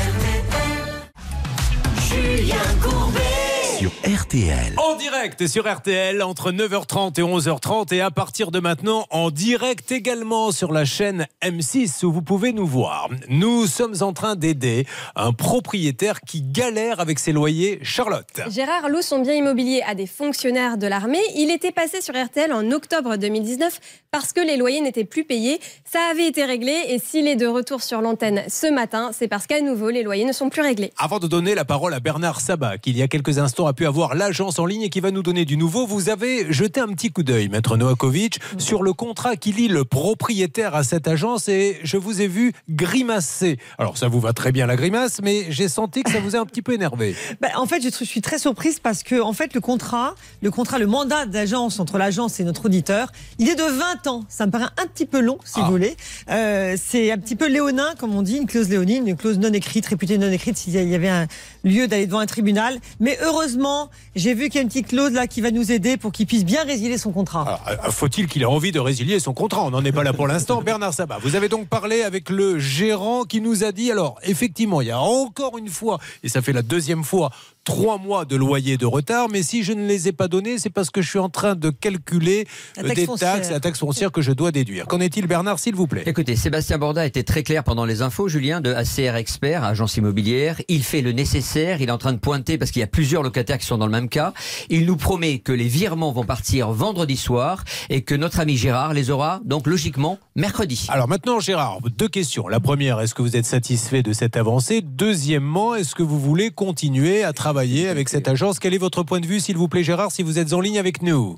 Julien Courbet. Sur R T L. En direct sur R T L entre neuf heures trente et onze heures trente et à partir de maintenant en direct également sur la chaîne M six où vous pouvez nous voir. Nous sommes en train d'aider un propriétaire qui galère avec ses loyers, Charlotte. Gérard loue son bien immobilier à des fonctionnaires de l'armée. Il était passé sur R T L en octobre deux mille dix-neuf parce que les loyers n'étaient plus payés. Ça avait été réglé et s'il est de retour sur l'antenne ce matin, c'est parce qu'à nouveau les loyers ne sont plus réglés. Avant de donner la parole à Bernard Sabat, qui il y a quelques instants a pu avoir l'agence en ligne et qui va nous donner du nouveau, vous avez jeté un petit coup d'œil, Maître Novakovic, mmh. sur le contrat qui lie le propriétaire à cette agence et je vous ai vu grimacer. Alors ça vous va très bien la grimace, mais j'ai senti que ça vous a un petit peu énervé. Bah, en fait, je suis très surprise parce que en fait, le contrat, le contrat, le mandat d'agence entre l'agence et notre auditeur, il est de vingt ans. Ça me paraît un petit peu long, si ah. vous voulez. Euh, c'est un petit peu léonin, comme on dit, une clause léonine, une clause non écrite, réputée non écrite s'il y avait un lieu d'aller devant un tribunal. Mais heureusement, j'ai vu qu'il y a une petite clause là qui va nous aider pour qu'il puisse bien résilier son contrat. Alors, faut-il qu'il ait envie de résilier son contrat ? On n'en est pas là pour l'instant. Bernard Sabat, vous avez donc parlé avec le gérant qui nous a dit, alors effectivement, il y a encore une fois, et ça fait la deuxième fois, trois mois de loyer de retard, mais si je ne les ai pas donnés, c'est parce que je suis en train de calculer des foncière. taxes, la taxe foncière que je dois déduire. Qu'en est-il, Bernard, s'il vous plaît ? Écoutez, Sébastien Borda était très clair pendant les infos, Julien, de A C R Expert, agence immobilière. Il fait le nécessaire, il est en train de pointer parce qu'il y a plusieurs locataires qui sont dans le même cas. Il nous promet que les virements vont partir vendredi soir et que notre ami Gérard les aura donc logiquement mercredi. Alors maintenant, Gérard, deux questions. La première, est-ce que vous êtes satisfait de cette avancée ? Deuxièmement, est-ce que vous voulez continuer à travailler avec cette agence? Quel est votre point de vue, s'il vous plaît, Gérard, si vous êtes en ligne avec nous?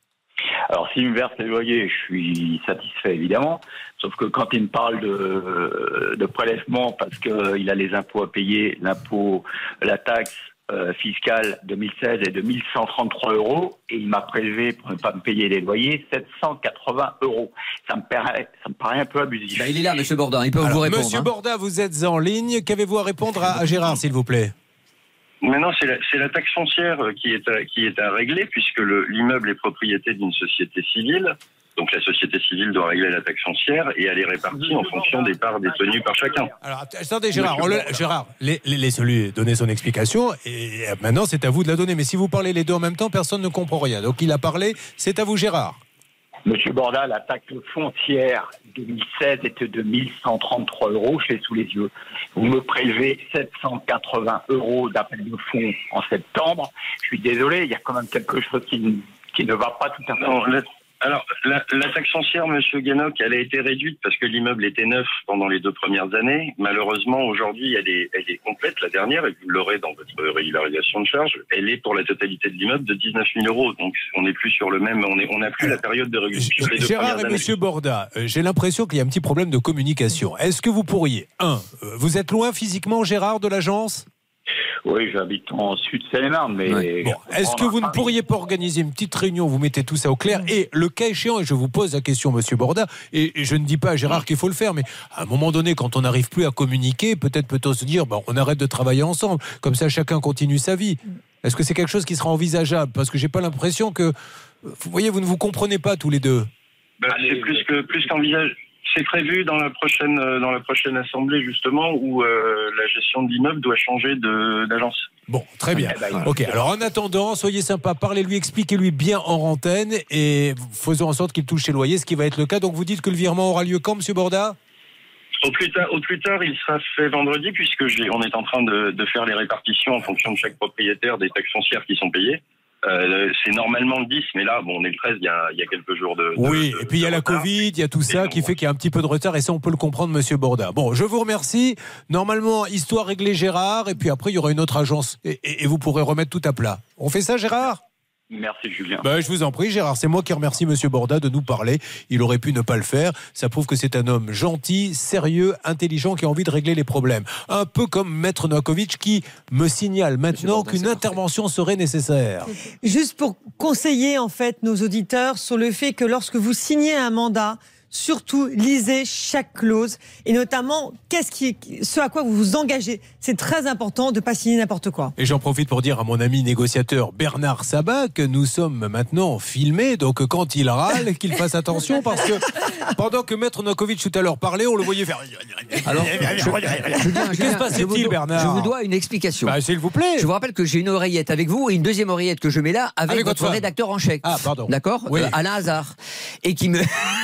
Alors, s'il me verse les loyers, je suis satisfait, évidemment. Sauf que quand il me parle de, de prélèvement, parce qu'il a les impôts à payer, l'impôt, la taxe euh, fiscale deux mille seize est de mille cent trente-trois euros, et il m'a prélevé, pour ne pas me payer les loyers, sept cent quatre-vingts euros. Ça me paraît, ça me paraît un peu abusif. Bah, il est là, Monsieur Borda, il peut Alors, vous répondre. Monsieur hein. Borda, vous êtes en ligne. Qu'avez-vous à répondre à, à Gérard, s'il vous plaît? Maintenant, c'est la, c'est la taxe foncière qui est à, qui est à régler, puisque le, l'immeuble est propriété d'une société civile. Donc la société civile doit régler la taxe foncière et elle est répartie en fonction des parts détenues par chacun. Alors attendez, Gérard, le, Gérard, laissez-lui donner son explication et maintenant c'est à vous de la donner. Mais si vous parlez les deux en même temps, personne ne comprend rien. Donc il a parlé, c'est à vous, Gérard. Monsieur Borda, la taxe foncière deux mille seize était de mille cent trente-trois euros, je l'ai sous les yeux. Vous me prélevez sept cent quatre-vingts euros d'appel de fonds en septembre. Je suis désolé, il y a quand même quelque chose qui, qui ne va pas tout à fait. Non, la, Alors, la, la taxe foncière, Monsieur Guénoc, elle a été réduite parce que l'immeuble était neuf pendant les deux premières années. Malheureusement, aujourd'hui, elle est, elle est complète, la dernière, et vous l'aurez dans votre régularisation de charge. Elle est pour la totalité de l'immeuble de dix-neuf mille euros. Donc, on n'est plus sur le même, on est, on n'a plus la période de régulation. Gérard et Monsieur Borda, euh, j'ai l'impression qu'il y a un petit problème de communication. Est-ce que vous pourriez, un, euh, vous êtes loin physiquement, Gérard, de l'agence ? Oui, j'habite en sud Seine-et-Marne, mais... Ouais. Bon, est-ce que vous ne pourriez pas organiser une petite réunion, vous mettez tout ça au clair, et le cas échéant, et je vous pose la question, Monsieur Borda, et je ne dis pas à Gérard qu'il faut le faire, mais à un moment donné, quand on n'arrive plus à communiquer, peut-être peut-on se dire, bon, on arrête de travailler ensemble, comme ça chacun continue sa vie. Est-ce que c'est quelque chose qui sera envisageable ? Parce que j'ai pas l'impression que, vous voyez, vous ne vous comprenez pas tous les deux. Ben, c'est plus que plus qu'envisage. C'est prévu dans la prochaine dans la prochaine assemblée justement où euh, la gestion de l'immeuble doit changer de, d'agence. Bon, très bien. Ok. Alors en attendant, soyez sympa, parlez-lui, expliquez-lui bien en antenne et faisons en sorte qu'il touche ses loyers, ce qui va être le cas. Donc vous dites que le virement aura lieu quand, Monsieur Borda ? Au plus tard, au plus tard, il sera fait vendredi puisque j'ai, on est en train de, de faire les répartitions en fonction de chaque propriétaire des taxes foncières qui sont payées. Euh, c'est normalement le dix, mais là, bon, on est le treize, il y a, il y a quelques jours de... de oui, de, et puis il y a la Covid, il y a tout ça qui fait qu'il y a un petit peu de retard, et ça, on peut le comprendre, Monsieur Borda. Bon, je vous remercie. Normalement, histoire réglée, Gérard, et puis après, il y aura une autre agence, et, et, et vous pourrez remettre tout à plat. On fait ça, Gérard ? Merci, Julien. Ben, je vous en prie, Gérard. C'est moi qui remercie Monsieur Borda de nous parler. Il aurait pu ne pas le faire. Ça prouve que c'est un homme gentil, sérieux, intelligent, qui a envie de régler les problèmes. Un peu comme Maître Novakovic qui me signale maintenant qu'une intervention serait nécessaire. Juste pour conseiller en fait nos auditeurs sur le fait que lorsque vous signez un mandat, surtout lisez chaque clause et notamment qu'est-ce qui, ce à quoi vous vous engagez. C'est très important de ne pas signer n'importe quoi. Et j'en profite pour dire à mon ami négociateur Bernard Sabat que nous sommes maintenant filmés, donc quand il râle, qu'il fasse attention parce que pendant que Maître Novakovic tout à l'heure parlait, on le voyait faire... Alors, qu'est-ce que passe-t-il, Bernard ? Je vous dois une explication. Bah, s'il vous plaît. Je vous rappelle que j'ai une oreillette avec vous et une deuxième oreillette que je mets là avec, avec votre votre rédacteur en chèque. Ah, pardon. D'accord, oui. euh, Alain Hazard. Et qui me...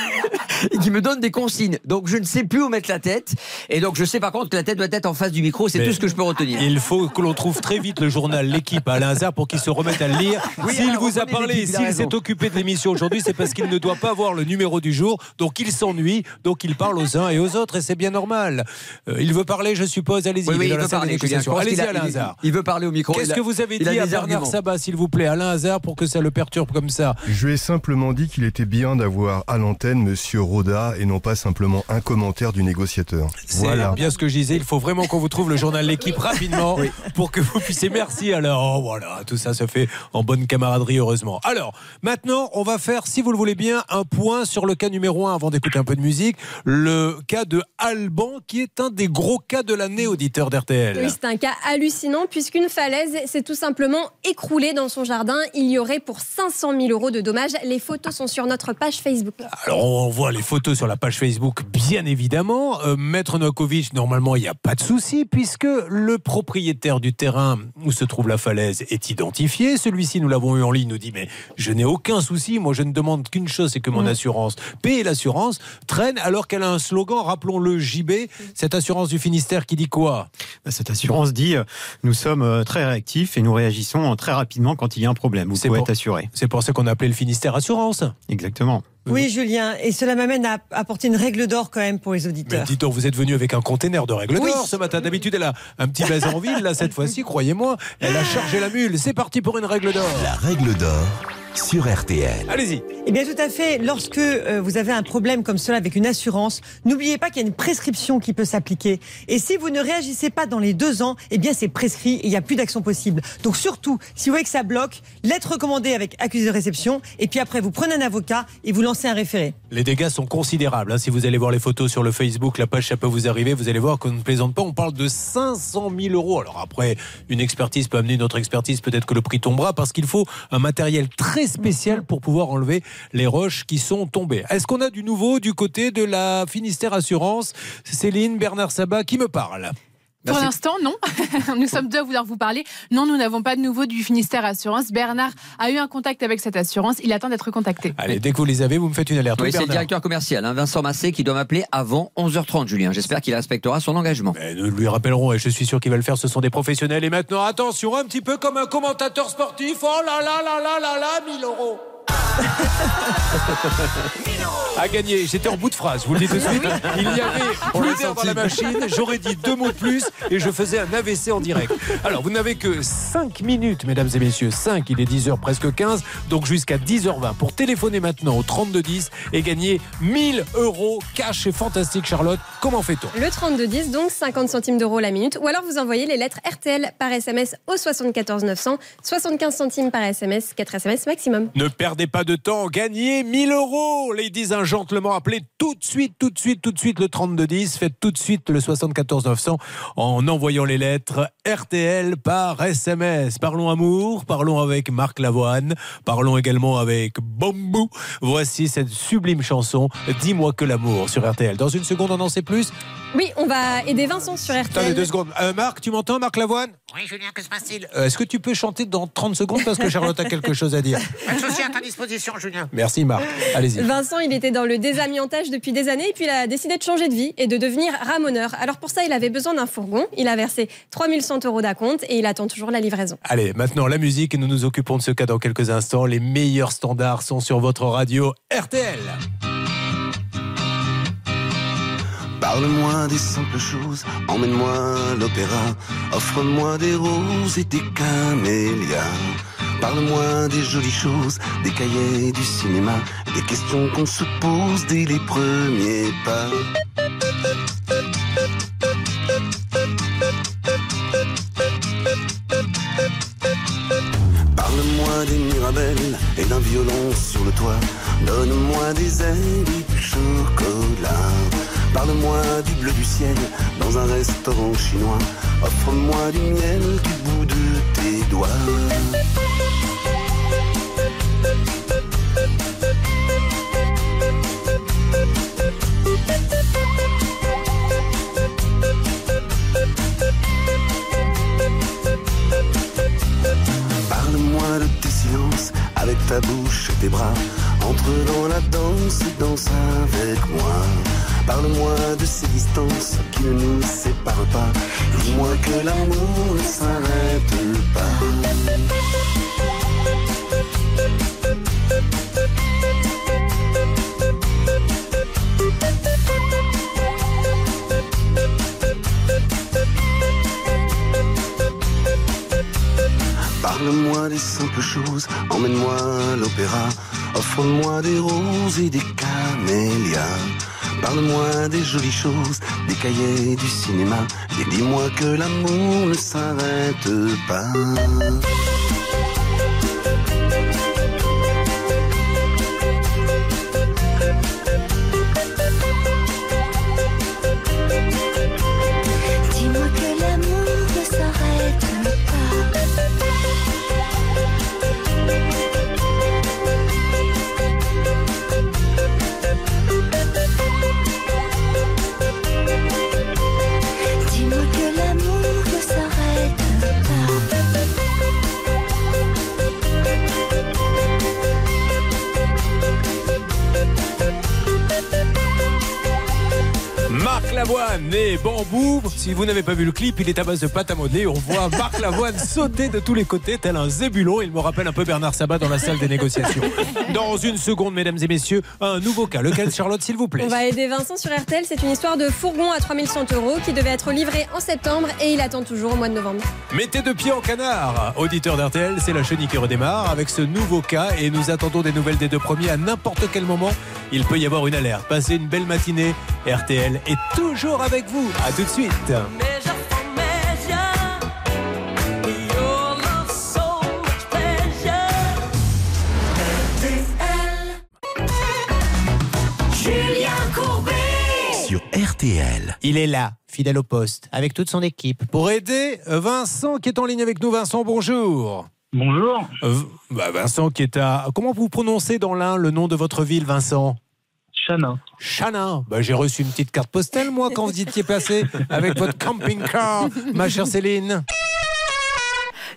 et qui me donne des consignes. Donc je ne sais plus où mettre la tête. Et donc je sais par contre que la tête doit être en face du micro. C'est Mais tout ce que je peux retenir. Il faut que l'on trouve très vite le journal L'équipe à Alain Hazard pour qu'il se remette à le lire. Oui, s'il alors, vous a parlé, s'il s'est occupé de l'émission aujourd'hui, c'est parce qu'il ne doit pas voir le numéro du jour. Donc il s'ennuie. Donc il parle aux uns et aux autres. Et c'est bien normal. Euh, il veut parler, je suppose. Allez-y. Oui, oui, il, il veut parler. Allez-y, a, Alain il, Hazard. Il veut parler au micro. Qu'est-ce a, que vous avez dit à Bernard arguments. Sabat, s'il vous plaît, Alain Hazard, pour que ça le perturbe comme ça ? Je lui ai simplement dit qu'il était bien d'avoir à l'antenne Monsieur Roda et non pas simplement un commentaire du négociateur. C'est voilà. bien ce que je disais. Il faut vraiment qu'on vous trouve le journal L'équipe rapidement oui. pour que vous puissiez. Merci. Alors oh, voilà, tout ça se fait en bonne camaraderie, heureusement. Alors maintenant, on va faire, si vous le voulez bien, un point sur le cas numéro un avant d'écouter un peu de musique. Le cas de Alban, qui est un des gros cas de l'année, auditeur d'R T L. Oui, c'est un cas hallucinant puisqu'une falaise s'est tout simplement écroulée dans son jardin. Il y aurait pour cinq cent mille euros de dommages. Les photos sont sur notre page Facebook. Alors on voit les photos sur la page Facebook, bien évidemment. Euh, Maître Novakovic, normalement, il n'y a pas de souci puisque le propriétaire du terrain où se trouve la falaise est identifié. Celui-ci, nous l'avons eu en ligne, nous dit mais je n'ai aucun souci. Moi, je ne demande qu'une chose, c'est que mon mmh. assurance paie. L'assurance traîne alors qu'elle a un slogan, rappelons-le, J B. Cette assurance du Finistère qui dit quoi ? Cette assurance dit euh, nous sommes euh, très réactifs et nous réagissons euh, très rapidement quand il y a un problème. Vous c'est pouvez pour, être assuré. C'est pour ça qu'on a appelé le Finistère Assurance. Exactement. Oui, Julien, et cela m'amène à apporter une règle d'or quand même pour les auditeurs. Mais dites donc, vous êtes venu avec un container de règles oui. d'or ce matin. D'habitude, elle a un petit baiser en ville. Là, cette fois-ci, croyez-moi, elle a chargé la mule. C'est parti pour une règle d'or. La règle d'or sur R T L. Allez-y. Eh bien, tout à fait. Lorsque euh, vous avez un problème comme cela avec une assurance, n'oubliez pas qu'il y a une prescription qui peut s'appliquer. Et si vous ne réagissez pas dans les deux ans, eh bien, c'est prescrit et il n'y a plus d'action possible. Donc, surtout, si vous voyez que ça bloque, lettre recommandée avec accusé de réception. Et puis après, vous prenez un avocat et vous lancez un référé. Les dégâts sont considérables. Hein. Si vous allez voir les photos sur le Facebook, la page, ça peut vous arriver. Vous allez voir qu'on ne plaisante pas. On parle de cinq cent mille euros. Alors après, une expertise peut amener une autre expertise. Peut-être que le prix tombera parce qu'il faut un matériel très spécial pour pouvoir enlever les roches qui sont tombées. Est-ce qu'on a du nouveau du côté de la Finistère Assurance ? Céline, Bernard Sabat, qui me parle ? Pour l'instant, non. Nous sommes deux à vouloir vous parler. Non, nous n'avons pas de nouveau du Finistère Assurance. Bernard a eu un contact avec cette assurance. Il attend d'être contacté. Allez, dès que vous les avez, vous me faites une alerte. Oui, oui c'est le directeur commercial, hein, Vincent Massé, qui doit m'appeler avant onze heures trente, Julien. J'espère qu'il respectera son engagement. Mais nous lui rappellerons, et je suis sûr qu'il va le faire. Ce sont des professionnels. Et maintenant, attention, un petit peu comme un commentateur sportif. Oh là là là là là là, mille euros. À gagner, j'étais en bout de phrase, je vous le dis tout de suite. Il y avait plus d'air dans la machine, j'aurais dit deux mots de plus et je faisais un A V C en direct. Alors, vous n'avez que cinq minutes, mesdames et messieurs, cinq, il est dix heures presque quinze, donc jusqu'à dix heures vingt pour téléphoner maintenant au trente-deux dix et gagner mille euros cash. C'est fantastique, Charlotte. Comment fait-on? Le trente-deux dix, donc cinquante centimes d'euros la minute, ou alors vous envoyez les lettres R T L par S M S au soixante-quatorze neuf cents, soixante-quinze centimes par S M S, quatre S M S maximum. Ne perdez pas de temps, gagnez mille euros. Ladies and gentlemen, appelez tout de suite, tout de suite, tout de suite le trente-deux dix. Faites tout de suite le soixante-quatorze neuf cents en envoyant les lettres R T L par S M S. Parlons amour, parlons avec Marc Lavoine, parlons également avec Bambou. Voici cette sublime chanson Dis-moi que l'amour sur R T L. Dans une seconde, on en sait plus. Oui, on va aider Vincent sur R T L. Attendez deux secondes. Euh, Marc, tu m'entends, Marc Lavoine? Oui, Julien, que se passe-t-il? euh, Est-ce que tu peux chanter dans trente secondes parce que Charlotte a quelque chose à dire? Pas de souci, à ta disposition, Julien. Merci, Marc. Allez-y. Vincent, il était dans le désamiantage depuis des années et puis il a décidé de changer de vie et de devenir ramoneur. Alors pour ça, il avait besoin d'un fourgon. Il a versé trois mille cent euros d'acompte et il attend toujours la livraison. Allez, maintenant la musique et nous nous occupons de ce cas dans quelques instants. Les meilleurs standards sont sur votre radio R T L. Parle-moi des simples choses, emmène-moi à l'opéra, offre-moi des roses et des camélias. Parle-moi des jolies choses, des cahiers du cinéma, des questions qu'on se pose dès les premiers pas. Parle-moi des Mirabelles et d'un violon sur le toit. Donne-moi des ailes et du chocolat. Parle-moi du bleu du ciel dans un restaurant chinois. Offre-moi du miel du bout de tes doigts. Parle-moi de tes silences avec ta bouche et tes bras. Entre dans la danse et danse avec moi. Parle-moi de ces distances qui ne nous séparent pas. Dis-moi que l'amour ne s'arrête pas. Parle-moi des simples choses, emmène-moi à l'opéra. Offre-moi des roses et des camélias. Parle-moi des jolies choses, des cahiers du cinéma. Et dis-moi que l'amour ne s'arrête pas. Dis-moi que l'amour ne s'arrête pas. Dis-moi que l'amour ne s'arrête Marc Lavoine et Bambou. Si vous n'avez pas vu le clip, il est à base de pâte à modeler. On voit Marc Lavoine sauter de tous les côtés tel un zébulon. Il me rappelle un peu Bernard Sabat dans la salle des négociations. Dans une seconde, mesdames et messieurs, un nouveau cas. Lequel, Charlotte, s'il vous plaît? On va aider Vincent sur R T L. C'est une histoire de fourgon à trois mille cent euros qui devait être livré en septembre et il attend toujours au mois de novembre. Mettez deux pieds en canard. Auditeur d'R T L, c'est la chenille qui redémarre avec ce nouveau cas et nous attendons des nouvelles des deux premiers à n'importe quel moment. Il peut y avoir une alerte. Passez une belle matinée. R T L est toujours avec vous. À tout de suite. Julien Courbet sur R T L. Il est là, fidèle au poste, avec toute son équipe, pour aider Vincent qui est en ligne avec nous. Vincent, bonjour. Bonjour. Euh, bah Vincent qui est à... Comment vous prononcez dans l'Ain le nom de votre ville, Vincent? Chanin. Chanin. Bah, j'ai reçu une petite carte postale, moi, quand vous y étiez passé avec votre camping-car, ma chère Céline.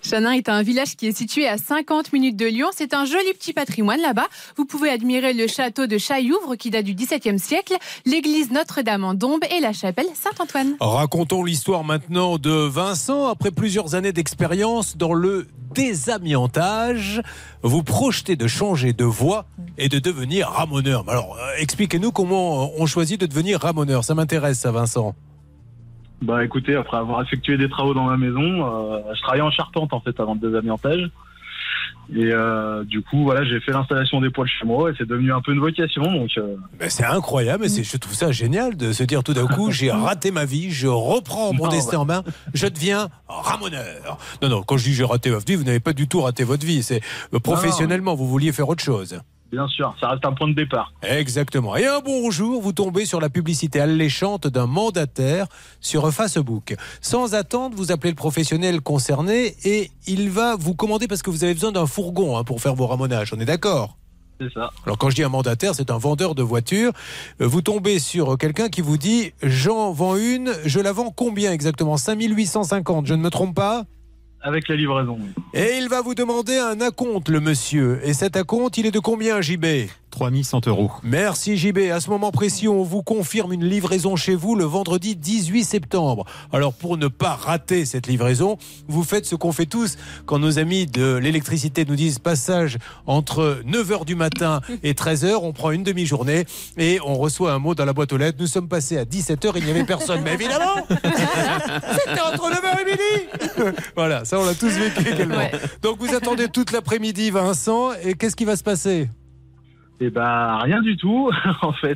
Chanin est un village qui est situé à cinquante minutes de Lyon. C'est un joli petit patrimoine là-bas. Vous pouvez admirer le château de Chaillouvre qui date du dix-septième siècle, l'église Notre-Dame en Dombes et la chapelle Saint-Antoine. Racontons l'histoire maintenant de Vincent. Après plusieurs années d'expérience dans le désamiantage, vous projetez de changer de voie et de devenir ramoneur. Alors, euh, expliquez-nous comment on choisit de devenir ramoneur. Ça m'intéresse, ça, Vincent. Bah écoutez, après avoir effectué des travaux dans ma maison, euh, je travaillais en charpente en fait avant le désamiantage. Et euh, du coup, voilà, j'ai fait l'installation des poêles chez moi et c'est devenu un peu une vocation. Donc, euh... ben, c'est incroyable, c'est, je trouve ça génial de se dire tout d'un coup, j'ai raté ma vie, je reprends mon non, destin ouais. en main, je deviens ramoneur. Non, non, quand je dis j'ai raté votre vie, vous n'avez pas du tout raté votre vie. C'est euh, professionnellement, non, non. vous vouliez faire autre chose. Bien sûr, ça reste un point de départ. Exactement. Et un bon jour, vous tombez sur la publicité alléchante d'un mandataire sur Facebook. Sans attendre, vous appelez le professionnel concerné et il va vous commander parce que vous avez besoin d'un fourgon hein, pour faire vos ramonages. On est d'accord ? C'est ça. Alors quand je dis un mandataire, c'est un vendeur de voitures. Vous tombez sur quelqu'un qui vous dit « J'en vends une, je la vends combien exactement ? cinq mille huit cent cinquante, je ne me trompe pas ?» Avec la livraison. Oui. Et il va vous demander un acompte, le monsieur. Et cet acompte, il est de combien, J B ? trois mille cent euros. Merci J B. À ce moment précis, on vous confirme une livraison chez vous le vendredi dix-huit septembre. Alors pour ne pas rater cette livraison, vous faites ce qu'on fait tous quand nos amis de l'électricité nous disent passage entre neuf heures du matin et treize heures, on prend une demi-journée et on reçoit un mot dans la boîte aux lettres. Nous sommes passés à dix-sept heures, il n'y avait personne. Mais évidemment, c'était entre neuf heures et midi. Voilà, ça on l'a tous vécu également. Ouais. Donc vous attendez toute l'après-midi, Vincent, et qu'est-ce qui va se passer ? Eh ben rien du tout. En fait,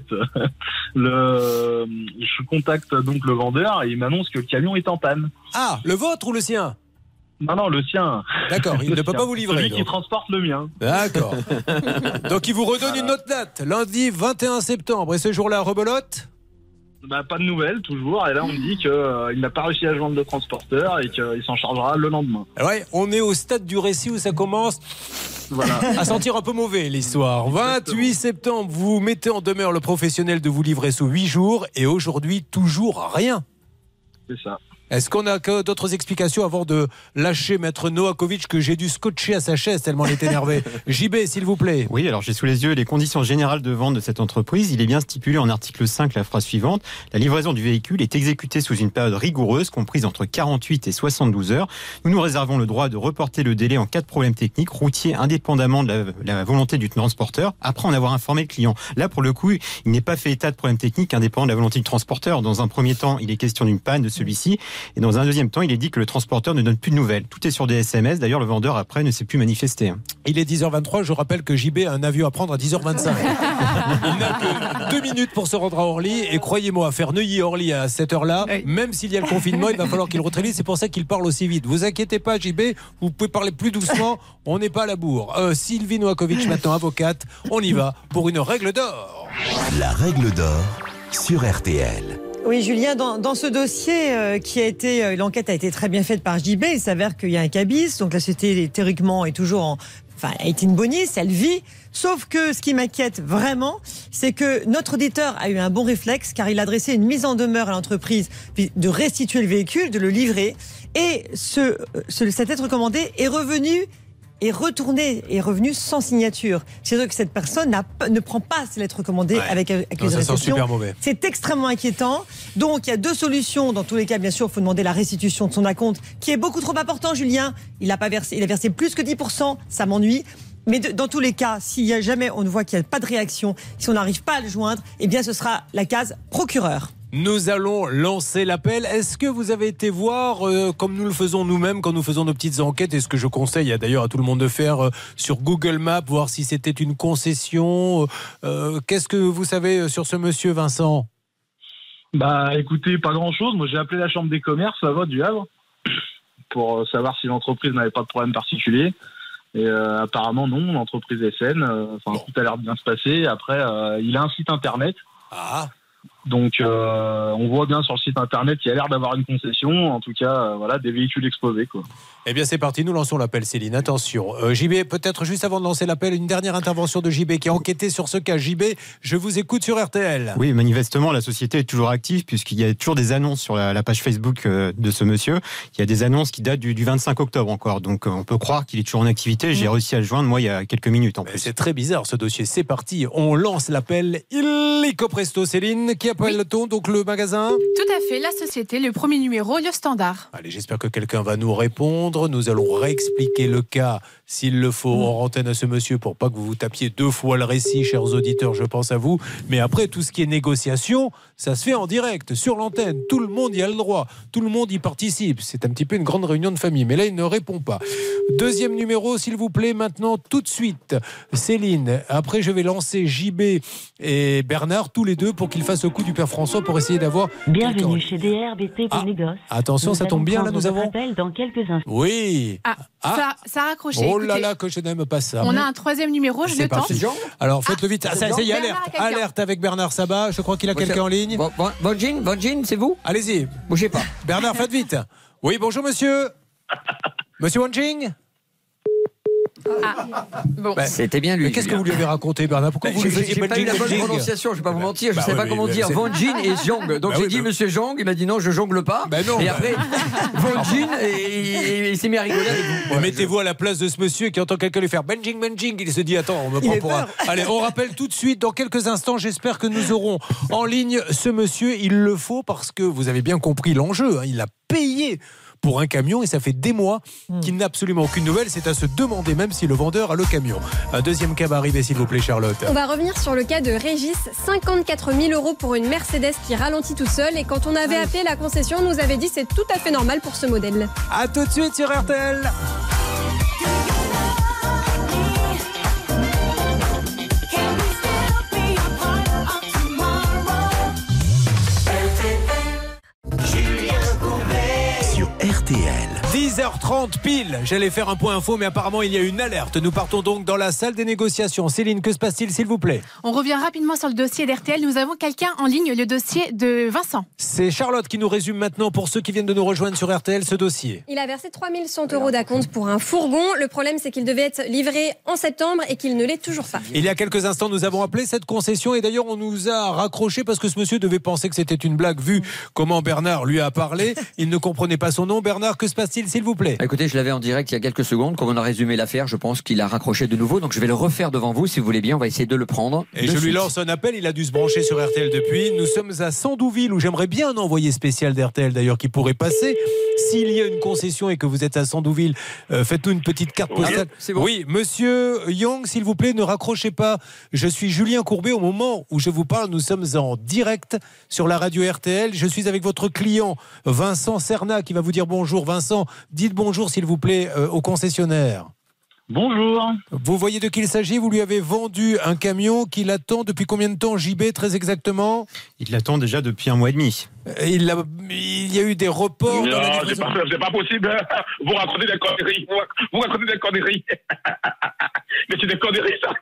le, je contacte donc le vendeur et il m'annonce que le camion est en panne. Ah, le vôtre ou le sien ? Non, non, le sien. D'accord, il le ne peut sien. pas vous livrer. Celui donc. qui transporte le mien. D'accord. Donc il vous redonne une autre date, lundi vingt et un septembre. Et ce jour-là, rebelote ? Bah, pas de nouvelles, toujours. Et là, on me dit qu'il euh, n'a pas réussi à joindre le transporteur et qu'il s'en chargera le lendemain. Ouais, on est au stade du récit où ça commence voilà. à sentir un peu mauvais, l'histoire. vingt-huit septembre, vous mettez en demeure le professionnel de vous livrer sous huit jours. Et aujourd'hui, toujours rien. C'est ça. Est-ce qu'on a que d'autres explications avant de lâcher Maître Novakovic que j'ai dû scotcher à sa chaise tellement il est énervé? J B, s'il vous plaît. Oui, alors j'ai sous les yeux les conditions générales de vente de cette entreprise. Il est bien stipulé en article cinq la phrase suivante. La livraison du véhicule est exécutée sous une période rigoureuse comprise entre quarante-huit et soixante-douze heures. Nous nous réservons le droit de reporter le délai en cas de problème technique routier indépendamment de la, la volonté du transporteur après en avoir informé le client. Là, pour le coup, il n'est pas fait état de problème technique indépendant de la volonté du transporteur. Dans un premier temps, il est question d'une panne de celui-ci. Et dans un deuxième temps, il est dit que le transporteur ne donne plus de nouvelles. Tout est sur des S M S. D'ailleurs, le vendeur, après, ne s'est plus manifesté. Il est dix heures vingt-trois. Je rappelle que J B a un avion à prendre à dix heures vingt-cinq. Il n'a que deux minutes pour se rendre à Orly. Et croyez-moi, faire Neuilly-Orly à cette heure-là, même s'il y a le confinement, il va falloir qu'il rentre vite. C'est pour ça qu'il parle aussi vite. Vous inquiétez pas, J B. Vous pouvez parler plus doucement. On n'est pas à la bourre. Euh, Sylvie Novakovic, maintenant avocate. On y va pour une règle d'or. La règle d'or sur R T L. Oui, Julien, dans, dans ce dossier euh, qui a été, euh, l'enquête a été très bien faite par J B. Il s'avère qu'il y a un cabis, donc la société théoriquement est toujours en, enfin, a été une bonis, elle vit. Sauf que ce qui m'inquiète vraiment, c'est que notre auditeur a eu un bon réflexe, car il a adressé une mise en demeure à l'entreprise de restituer le véhicule, de le livrer, et ce, ce cet être commandé est revenu. est retourné, est revenu sans signature. C'est-à-dire que cette personne n'a, ne prend pas ses lettres recommandées ouais. avec accusé de réception. Super mauvais. C'est extrêmement inquiétant. Donc, il y a deux solutions. Dans tous les cas, bien sûr, il faut demander la restitution de son acompte, qui est beaucoup trop important, Julien. Il a pas versé, il a versé plus que dix pour cent. Ça m'ennuie. Mais de, dans tous les cas, s'il y a jamais, on ne voit qu'il n'y a pas de réaction, si on n'arrive pas à le joindre, eh bien, ce sera la case procureur. Nous allons lancer l'appel. Est-ce que vous avez été voir, euh, comme nous le faisons nous-mêmes quand nous faisons nos petites enquêtes, et ce que je conseille d'ailleurs à tout le monde de faire euh, sur Google Maps, voir si c'était une concession. Euh, qu'est-ce que vous savez sur ce monsieur, Vincent ? Bah écoutez, pas grand-chose. Moi j'ai appelé la chambre des commerces là-bas du Havre pour savoir si l'entreprise n'avait pas de problème particulier. Et euh, apparemment non, l'entreprise est saine. Enfin, bon. Tout a l'air de bien se passer. Après, euh, il a un site internet. Ah. Donc, euh, on voit bien sur le site internet qu'il y a l'air d'avoir une concession. En tout cas, euh, voilà, des véhicules exposés, quoi. Eh bien, c'est parti. Nous lançons l'appel, Céline. Attention. Euh, J B, peut-être juste avant de lancer l'appel, une dernière intervention de J B qui a enquêté sur ce cas. J B, je vous écoute sur R T L. Oui, manifestement, la société est toujours active puisqu'il y a toujours des annonces sur la, la page Facebook euh, de ce monsieur. Il y a des annonces qui datent du, du vingt-cinq octobre encore. Donc, euh, on peut croire qu'il est toujours en activité. J'ai réussi à le joindre, moi, il y a quelques minutes en plus. C'est très bizarre, ce dossier. C'est parti. On lance l'appel illico presto. Céline, qui appelle-t-on? Oui. Donc, le magasin? Tout à fait. La société, le premier numéro, le standard. Allez, j'espère que quelqu'un va nous répondre. Nous allons réexpliquer le cas, s'il le faut, en antenne à ce monsieur, pour pas que vous vous tapiez deux fois le récit, chers auditeurs, je pense à vous. Mais après, tout ce qui est négociation, ça se fait en direct, sur l'antenne. Tout le monde y a le droit. Tout le monde y participe. C'est un petit peu une grande réunion de famille. Mais là, il ne répond pas. Deuxième numéro, s'il vous plaît, maintenant, tout de suite. Céline. Après, je vais lancer J B et Bernard, tous les deux, pour qu'ils fassent au coup du père François, pour essayer d'avoir... Bienvenue chez D R B T pour ah, négoce. Attention, nous ça tombe bien, là, nous avons... dans quelques instants. Oui. Ah, ah. Ça, ça a raccroché. Oh là Écoutez, là, que je n'aime pas ça. On a un troisième numéro, je le tente. Alors, faites-le vite. Ah, ça, ça y est, alerte. Alerte avec Bernard Sabat. Je crois qu'il a Bonjour. quelqu'un en ligne. Bon, bon, bon jean, bon jean, c'est vous? Allez-y. Bougez pas. Bernard, faites vite. Oui, bonjour monsieur. Monsieur Wanjing. Ah, bon. Ben, c'était bien lui. Qu'est-ce que vous lui avez raconté, Bernard? Pourquoi ben, vous lui j'ai, faisiez j'ai pas eu la bonne Wanjing prononciation, je ne vais pas vous mentir, je ne bah sais oui, pas comment oui, dire c'est... Van Jin et Jong. Donc bah j'ai oui, dit bah... monsieur Jong, il m'a dit non, je jongle pas. Bah non, et bah... après, Van Jin, et il s'est mis à rigoler avec vous. Ouais, mettez-vous à la place de ce monsieur qui entend quelqu'un lui faire Benjing, Benjing. Il se dit attends, on me prend pour un. Allez, on rappelle tout de suite, dans quelques instants, j'espère que nous aurons en ligne ce monsieur. Il le faut parce que vous avez bien compris l'enjeu. Hein, il a payé pour un camion et ça fait des mois qu'il n'a absolument aucune nouvelle. C'est à se demander même si le vendeur a le camion. Un deuxième cas va arriver, s'il vous plaît, Charlotte. On va revenir sur le cas de Régis, cinquante-quatre mille euros pour une Mercedes qui ralentit tout seul. Et quand on avait appelé la concession, on nous avait dit c'est tout à fait normal pour ce modèle. A tout de suite sur R T L. R T L. dix heures trente pile. J'allais faire un point info, mais apparemment il y a une alerte. Nous partons donc dans la salle des négociations. Céline, que se passe-t-il, s'il vous plaît? On revient rapidement sur le dossier d'R T L. Nous avons quelqu'un en ligne, le dossier de Vincent. C'est Charlotte qui nous résume maintenant, pour ceux qui viennent de nous rejoindre sur R T L, ce dossier. Il a versé trois mille cent euros d'acompte pour un fourgon. Le problème, c'est qu'il devait être livré en septembre et qu'il ne l'est toujours pas. Il y a quelques instants, nous avons appelé cette concession et d'ailleurs on nous a raccroché parce que ce monsieur devait penser que c'était une blague vu comment Bernard lui a parlé. Il ne comprenait pas son nom. Bernard, que se passe-t-il, s'il vous plaît? Écoutez, je l'avais en direct il y a quelques secondes. Comme on a résumé l'affaire, je pense qu'il a raccroché de nouveau. Donc je vais le refaire devant vous, si vous voulez bien. On va essayer de le prendre. Et je suite. lui lance un appel. Il a dû se brancher sur R T L depuis. Nous sommes à Sandouville, où j'aimerais bien un envoyé spécial d'R T L d'ailleurs qui pourrait passer. S'il y a une concession et que vous êtes à Sandouville, euh, faites-nous une petite carte postale. C'est bon. Oui, monsieur Young, s'il vous plaît, ne raccrochez pas. Je suis Julien Courbet. Au moment où je vous parle, nous sommes en direct sur la radio R T L. Je suis avec votre client, Vincent Serna, qui va vous dire bonjour. Vincent, dites bonjour, s'il vous plaît, euh, au concessionnaire. Bonjour. Vous voyez de qui il s'agit? Vous lui avez vendu un camion qu'il attend depuis combien de temps, J B, très exactement? Il l'attend déjà depuis un mois et demi. Il, a, il y a eu des reports non, dans la c'est pas, c'est pas possible. Vous racontez des conneries. Vous, vous racontez des conneries. Mais c'est des conneries, ça.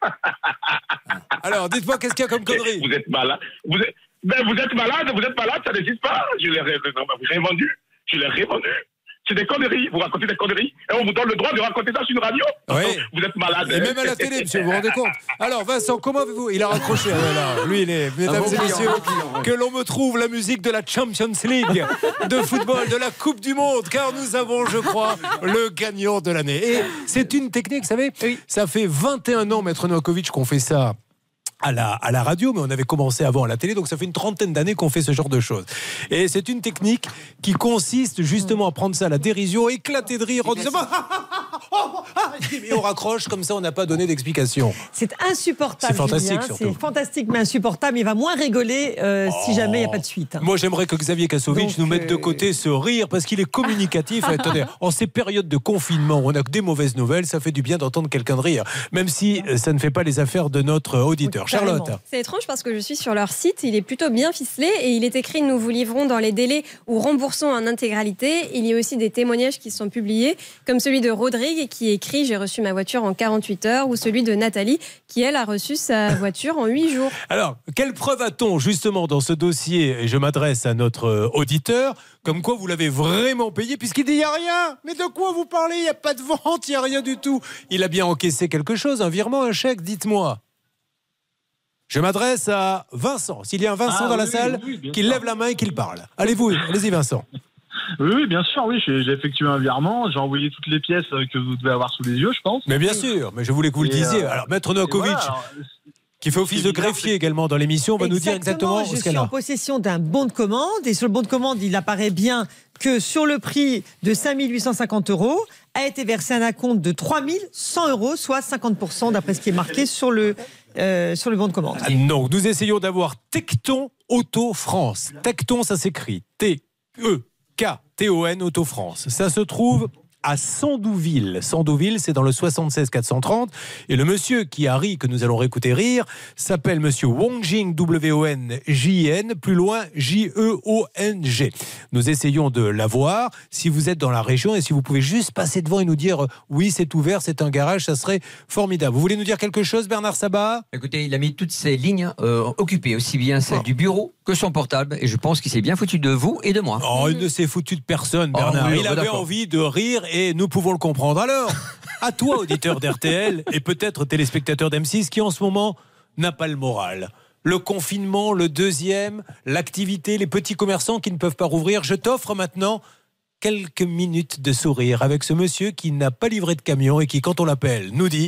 Alors, dites-moi, qu'est-ce qu'il y a comme conneries? Vous êtes malade. Vous êtes, ben, vous êtes malade, vous êtes malade, ça n'existe pas. Je l'ai revendu. Je l'ai revendu. C'est des conneries, vous racontez des conneries et on vous donne le droit de raconter ça sur une radio. Oui. Vous êtes malade. Et même à la télé, monsieur, vous vous rendez compte? Alors Vincent, comment avez-vous? Il a raccroché. Ah, là, lui, il est, mesdames bon et client, messieurs, bon client, ouais. que l'on me trouve la musique de la Champions League de football, de la Coupe du Monde, car nous avons, je crois, le gagnant de l'année. Et c'est une technique, vous savez, oui. Ça fait vingt et un ans, Maître Novakovic, qu'on fait ça. À la, à la radio, mais on avait commencé avant à la télé, donc ça fait une trentaine d'années qu'on fait ce genre de choses. Et c'est une technique qui consiste justement à prendre ça à la dérision, éclater de rire en disant et on raccroche, comme ça on n'a pas donné d'explication. C'est insupportable. C'est fantastique, Julien, surtout. C'est fantastique, mais insupportable. Il va moins rigoler euh, oh. si jamais il n'y a pas de suite. Hein. Moi j'aimerais que Xavier Kasovic donc, nous mette euh... de côté ce rire parce qu'il est communicatif. Attendez, en ces périodes de confinement, on n'a que des mauvaises nouvelles, ça fait du bien d'entendre quelqu'un de rire, même si ça ne fait pas les affaires de notre auditeur. Charlotte. C'est étrange parce que je suis sur leur site, il est plutôt bien ficelé et il est écrit « Nous vous livrons dans les délais ou remboursons en intégralité ». Il y a aussi des témoignages qui sont publiés, comme celui de Rodrigue et qui écrit « J'ai reçu ma voiture en quarante-huit heures » ou celui de Nathalie qui, elle, a reçu sa voiture en huit jours. Alors, quelle preuve a-t-on justement dans ce dossier, et je m'adresse à notre auditeur, comme quoi vous l'avez vraiment payé, puisqu'il dit il n'y a rien. Mais de quoi vous parlez? Il n'y a pas de vente, il n'y a rien du tout. Il a bien encaissé quelque chose, un virement, un chèque, dites-moi. Je m'adresse à Vincent. S'il y a un Vincent Ah, dans la oui, salle, oui, bien qu'il sûr. lève la main et qu'il parle. Allez-vous, allez-y Vincent. Oui, oui, bien sûr, oui, j'ai j'ai effectué un virement, j'ai envoyé toutes les pièces euh, que vous devez avoir sous les yeux, je pense. Mais bien sûr, mais je voulais que vous le Et, disiez. euh, Alors, Maître et Novakovic, voilà, alors, qui fait office de greffier également dans l'émission, va nous dire exactement Je ce suis qu'elle en a. possession d'un bon de commande et sur le bon de commande, il apparaît bien que sur le prix de cinq mille huit cent cinquante euros a été versé un acompte de trois mille cent euros, soit cinquante pour cent d'après ce qui est marqué sur le, euh, sur le bon de commande. Ah, non, nous essayons d'avoir Tecton Auto France. Tecton, ça s'écrit T E K T O N Auto France. Ça se trouve à Sandouville. Sandouville, c'est dans le soixante-seize quatre cent trente. Et le monsieur qui a ri, que nous allons réécouter rire, s'appelle monsieur Wongjing, W O N J I N, plus loin J E O N G. Nous essayons de l'avoir. Si vous êtes dans la région et si vous pouvez juste passer devant et nous dire euh, oui, c'est ouvert, c'est un garage, ça serait formidable. Vous voulez nous dire quelque chose, Bernard Sabat? Écoutez, il a mis toutes ses lignes euh, occupées, aussi bien celle du bureau que son portable. Et je pense qu'il s'est bien foutu de vous et de moi. Oh, il ne s'est foutu de personne, Bernard. Oh, oui, il bah, avait d'accord. envie de rire et nous pouvons le comprendre. Alors, à toi, auditeur d'R T L et peut-être téléspectateur d'M six qui en ce moment n'a pas le moral. Le confinement, le deuxième, l'activité, les petits commerçants qui ne peuvent pas rouvrir. Je t'offre maintenant quelques minutes de sourire avec ce monsieur qui n'a pas livré de camion et qui, quand on l'appelle, nous dit...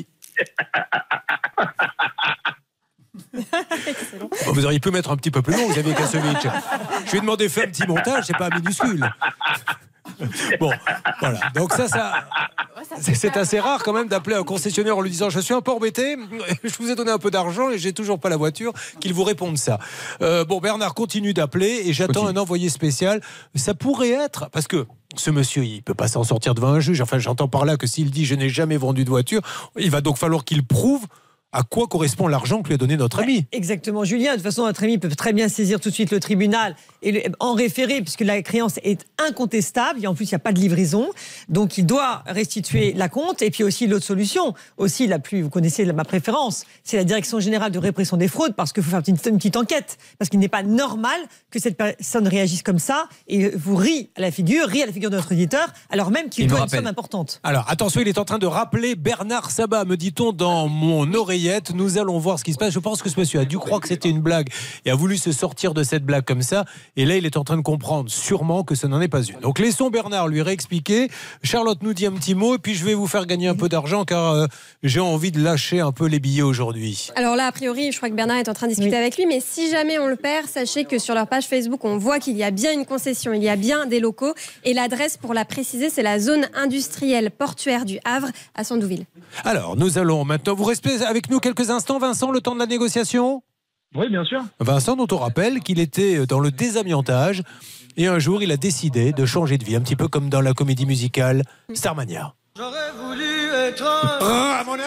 Bon, vous auriez pu mettre un petit peu plus long, Xavier Kasovic. Je lui ai demandé de faire un petit montage, c'est pas minuscule. Bon, voilà. Donc ça, ça, c'est, c'est assez rare quand même d'appeler un concessionnaire en lui disant je suis un peu embêté, je vous ai donné un peu d'argent et j'ai toujours pas la voiture, qu'il vous réponde ça. Euh, bon, Bernard continue d'appeler et j'attends Continue. un envoyé spécial. Ça pourrait être parce que ce monsieur, il peut pas s'en sortir devant un juge. Enfin, j'entends par là que s'il dit je n'ai jamais vendu de voiture, il va donc falloir qu'il prouve à quoi correspond l'argent que lui a donné notre ami. Exactement, Julien. De toute façon, notre ami peut très bien saisir tout de suite le tribunal et le- en référer, puisque la créance est incontestable. Et en plus, il n'y a pas de livraison. Donc, il doit restituer la compte. Et puis aussi, l'autre solution, aussi la plus, vous connaissez ma préférence, c'est la Direction Générale de Répression des Fraudes, parce qu'il faut faire une, une petite enquête. Parce qu'il n'est pas normal que cette personne réagisse comme ça et vous rit à la figure, rit à la figure de notre éditeur, alors même qu'il Il me doit une rappelle. somme importante. Alors, attention, il est en train de rappeler Bernard Sabat, me dit-on dans mon oreillette. Nous allons voir ce qui se passe. Je pense que ce monsieur a dû croire que c'était une blague et a voulu se sortir de cette blague comme ça. Et là, il est en train de comprendre sûrement que ce n'en est pas une. Donc, laissons Bernard lui réexpliquer. Charlotte nous dit un petit mot et puis je vais vous faire gagner un peu d'argent car euh, j'ai envie de lâcher un peu les billets aujourd'hui. Alors là, a priori, je crois que Bernard est en train de discuter avec lui, mais si jamais on le perd, sachez que sur leur page Facebook, on voit qu'il y a bien une concession, il y a bien des locaux. Et l'adresse, pour la préciser, c'est la zone industrielle portuaire du Havre à Sandouville. Alors, nous allons maintenant... Vous restez avec nous quelques instants, Vincent, le temps de la négociation ? Oui, bien sûr. Vincent, dont on rappelle qu'il était dans le désamiantage et un jour, il a décidé de changer de vie, un petit peu comme dans la comédie musicale Starmania. J'aurais voulu être Ah, mon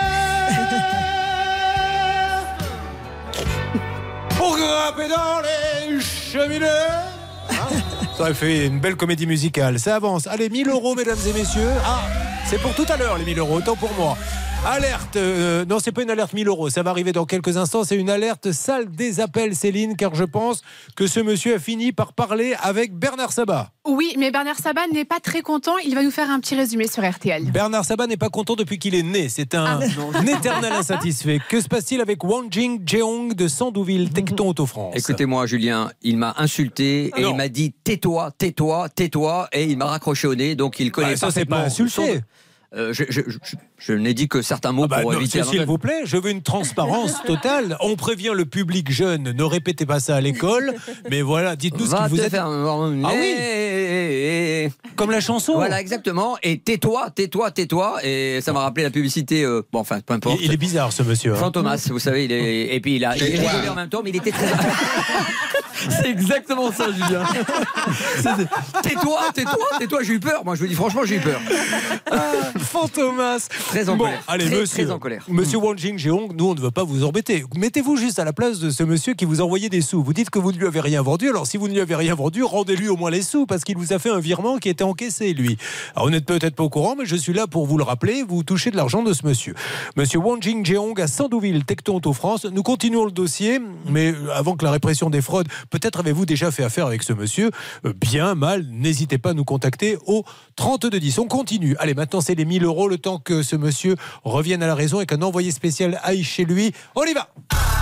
Pour grimper dans les cheminées. Ça aurait fait une belle comédie musicale. Ça avance. Allez, mille euros, mesdames et messieurs. Ah, c'est pour tout à l'heure, les mille euros. Autant pour moi. Alerte. Euh, non, c'est pas une alerte mille euros. Ça va arriver dans quelques instants. C'est une alerte salle des appels, Céline, car je pense que ce monsieur a fini par parler avec Bernard Sabat. Oui, mais Bernard Sabat n'est pas très content. Il va nous faire un petit résumé sur R T L. Bernard Sabat n'est pas content depuis qu'il est né. C'est un, Ah. un éternel insatisfait. Que se passe-t-il avec Wongjing Jeong de Sandouville, Tecton Auto France? Écoutez-moi, Julien, il m'a insulté et Non. il m'a dit tais-toi, tais-toi, tais-toi, et il m'a raccroché au nez, donc il connaît Ah, ça, c'est pas parfaitement insulté. son- Euh, je, je, je, je n'ai dit que certains mots Ah bah pour non, éviter. s'il vous plaît, je veux une transparence totale. On prévient le public jeune, ne répétez pas ça à l'école. Mais voilà, dites-nous ce Va que vous te êtes. faire un- Ah oui. Eh, Comme la chanson. Voilà, exactement. Et tais-toi, tais-toi, tais-toi. Et ça m'a rappelé la publicité. euh, bon, enfin, peu importe. Il, il est bizarre, ce monsieur. hein. Fantomas, vous savez, il est, et puis il a, il est Tais-toi. rigolé en même temps, mais il était très. C'est exactement ça, Julien. Tais-toi, tais-toi, tais-toi, j'ai eu peur. Moi, je vous dis franchement, j'ai eu peur. Ah, Fantomas. Très en bon, colère. Allez, très, monsieur, très en colère. Monsieur Wang Jingjeong, nous, on ne veut pas vous embêter. Mettez-vous juste à la place de ce monsieur qui vous envoyait des sous. Vous dites que vous ne lui avez rien vendu. Alors, si vous ne lui avez rien vendu, rendez-lui au moins les sous parce qu'il vous a fait un virement qui était encaissé, lui. Alors, vous n'êtes peut-être pas au courant, mais je suis là pour vous le rappeler. Vous touchez de l'argent de ce monsieur. Monsieur Wang Jingjeong à Sandouville, Tecton, France. Nous continuons le dossier, mais avant que la répression des fraudes, peut-être avez-vous déjà fait affaire avec ce monsieur. Bien, mal, n'hésitez pas à nous contacter au trente-deux dix. On continue. Allez, maintenant, c'est les mille euros, le temps que ce monsieur revienne à la raison et qu'un envoyé spécial aille chez lui. On y va!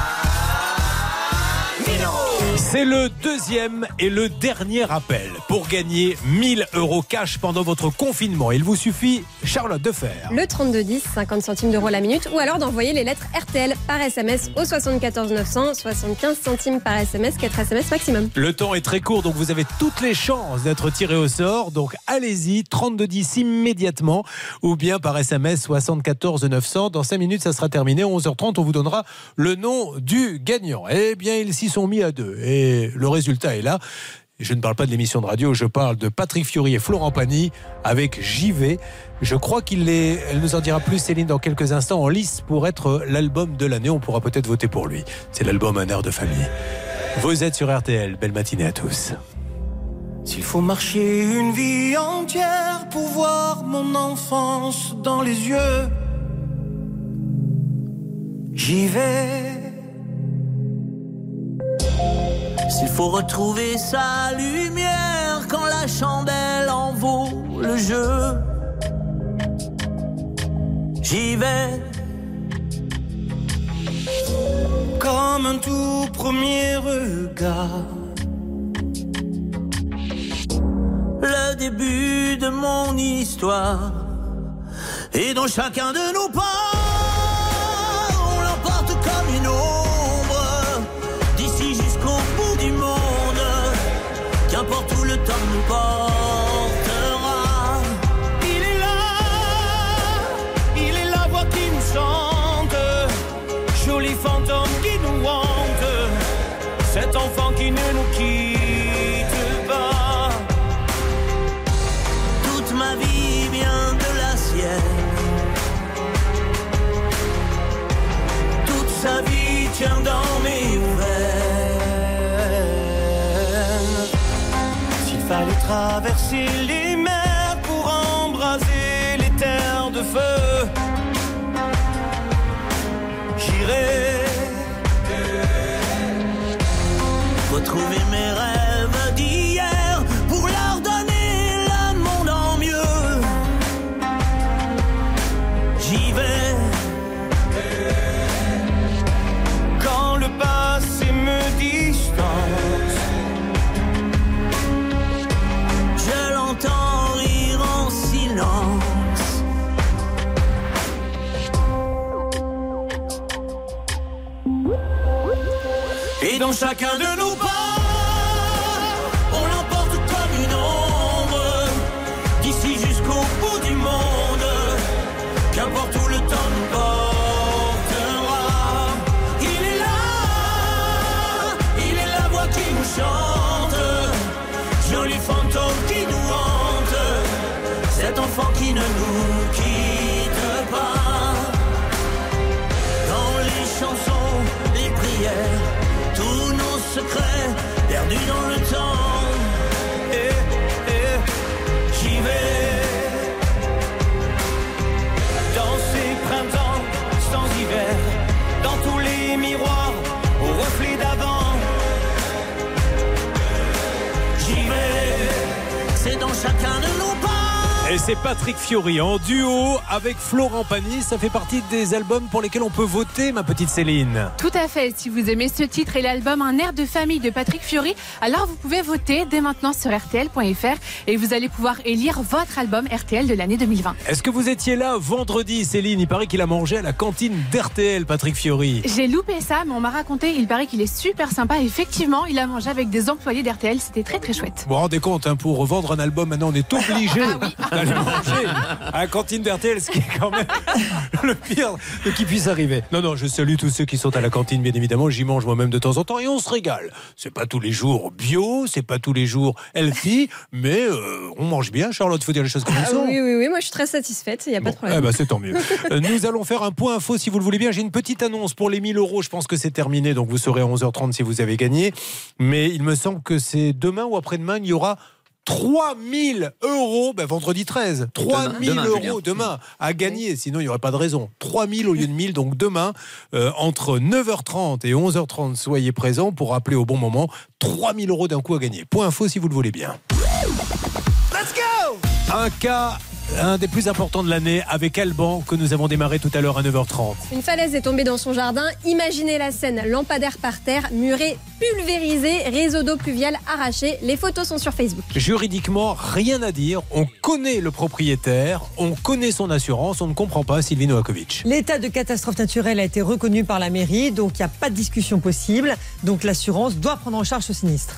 C'est le deuxième et le dernier appel pour gagner mille euros cash pendant votre confinement. Il vous suffit, Charlotte, de faire le trente-deux dix, cinquante centimes d'euros la minute, ou alors d'envoyer les lettres R T L par S M S au soixante-quatorze neuf cents, soixante-quinze centimes par S M S, quatre S M S maximum. Le temps est très court, donc vous avez toutes les chances d'être tiré au sort. Donc allez-y, trente-deux dix immédiatement, ou bien par S M S soixante-quatorze neuf cents. Dans cinq minutes, ça sera terminé. onze heures trente, on vous donnera le nom du gagnant. Eh bien, ils s'y sont mis à deux. Et le résultat est là. Je ne parle pas de l'émission de radio, je parle de Patrick Fiori et Florent Pagny avec J'y vais. Je crois qu'il est, elle nous en dira plus, Céline, dans quelques instants, en lice pour être l'album de l'année. On pourra peut-être voter pour lui. C'est l'album Un air de famille. Vous êtes sur R T L. Belle matinée à tous. S'il faut marcher une vie entière pour voir mon enfance dans les yeux, j'y vais. S'il faut retrouver sa lumière quand la chandelle en vaut le jeu, j'y vais. Comme un tout premier regard, le début de mon histoire, et dans chacun de nos pas, on l'emporte comme une ombre, d'ici jusqu'au bout du monde, qu'importe où le temps nous portera. Il est là, il est la voix qui nous chante, joli fantôme qui nous hante, cet enfant qui ne nous quitte pas. Toute ma vie vient de la sienne, toute sa vie tient dans mes veines. S'il fallait traverser les mers pour embraser les terres de feu, j'irai retrouver mes rêves d'hier pour leur donner le monde en mieux. J'y vais quand le passé me distance, je l'entends rire en silence. Et dans chacun de nos pas, on l'emporte comme une ombre, d'ici jusqu'au bout du monde, qu'importe où le temps nous portera. Il est là, il est la voix qui nous chante, joli fantôme qui nous hante, cet enfant qui ne nous quitte pas. Dans les chansons, les prières, tous nos secrets perdus dans le temps, et, et j'y vais. Dans ces printemps sans hiver, dans tous les miroirs au reflet d'avant, j'y vais. C'est dans chacun de nos pas. Et c'est Patrick Fiori en duo avec Florent Pagny. Ça fait partie des albums pour lesquels on peut voter, ma petite Céline. Tout à fait. Si vous aimez ce titre et l'album Un air de famille de Patrick Fiori, alors vous pouvez voter dès maintenant sur R T L point F R et vous allez pouvoir élire votre album R T L de l'année deux mille vingt. Est-ce que vous étiez là vendredi, Céline? Il paraît qu'il a mangé à la cantine d'R T L, Patrick Fiori. J'ai loupé ça, mais on m'a raconté, il paraît qu'il est super sympa. Effectivement, il a mangé avec des employés d'R T L. C'était très très chouette. Vous vous rendez compte, hein, pour vendre un album, maintenant on est obligé. Ah oui. d'aller manger à la cantine d'R T L, ce qui est quand même le pire de qui puisse arriver. Non, non, je salue tous ceux qui sont à la cantine, bien évidemment. J'y mange moi-même de temps en temps et on se régale. C'est pas tous les jours bio, c'est pas tous les jours healthy, mais euh, on mange bien. Charlotte, il faut dire les choses comme elles Ah, sont. oui, oui, oui, moi je suis très satisfaite, il n'y a pas de problème. Eh ben, c'est tant mieux. Euh, Nous allons faire un point info si vous le voulez bien. J'ai une petite annonce pour les mille euros. Je pense que c'est terminé, donc vous saurez à onze heures trente si vous avez gagné. Mais il me semble que c'est demain ou après-demain, il y aura trois mille euros, ben vendredi treize, trois mille Demain, euros Julien. demain à gagner, sinon il n'y aurait pas de raison. trois mille au lieu de mille, donc demain, euh, entre neuf heures trente et onze heures trente, soyez présents pour appeler au bon moment. trois mille euros d'un coup à gagner. Point info si vous le voulez bien. Let's go! Un cas, un des plus importants de l'année avec Alban que nous avons démarré tout à l'heure à neuf heures trente. Une falaise est tombée dans son jardin. Imaginez la scène, lampadaire par terre, murets pulvérisés, réseau d'eau pluviale arraché. Les photos sont sur Facebook. Juridiquement, rien à dire. On connaît le propriétaire, on connaît son assurance, on ne comprend pas Sylvie Novakovic. L'état de catastrophe naturelle a été reconnu par la mairie, donc il n'y a pas de discussion possible. Donc l'assurance doit prendre en charge ce sinistre.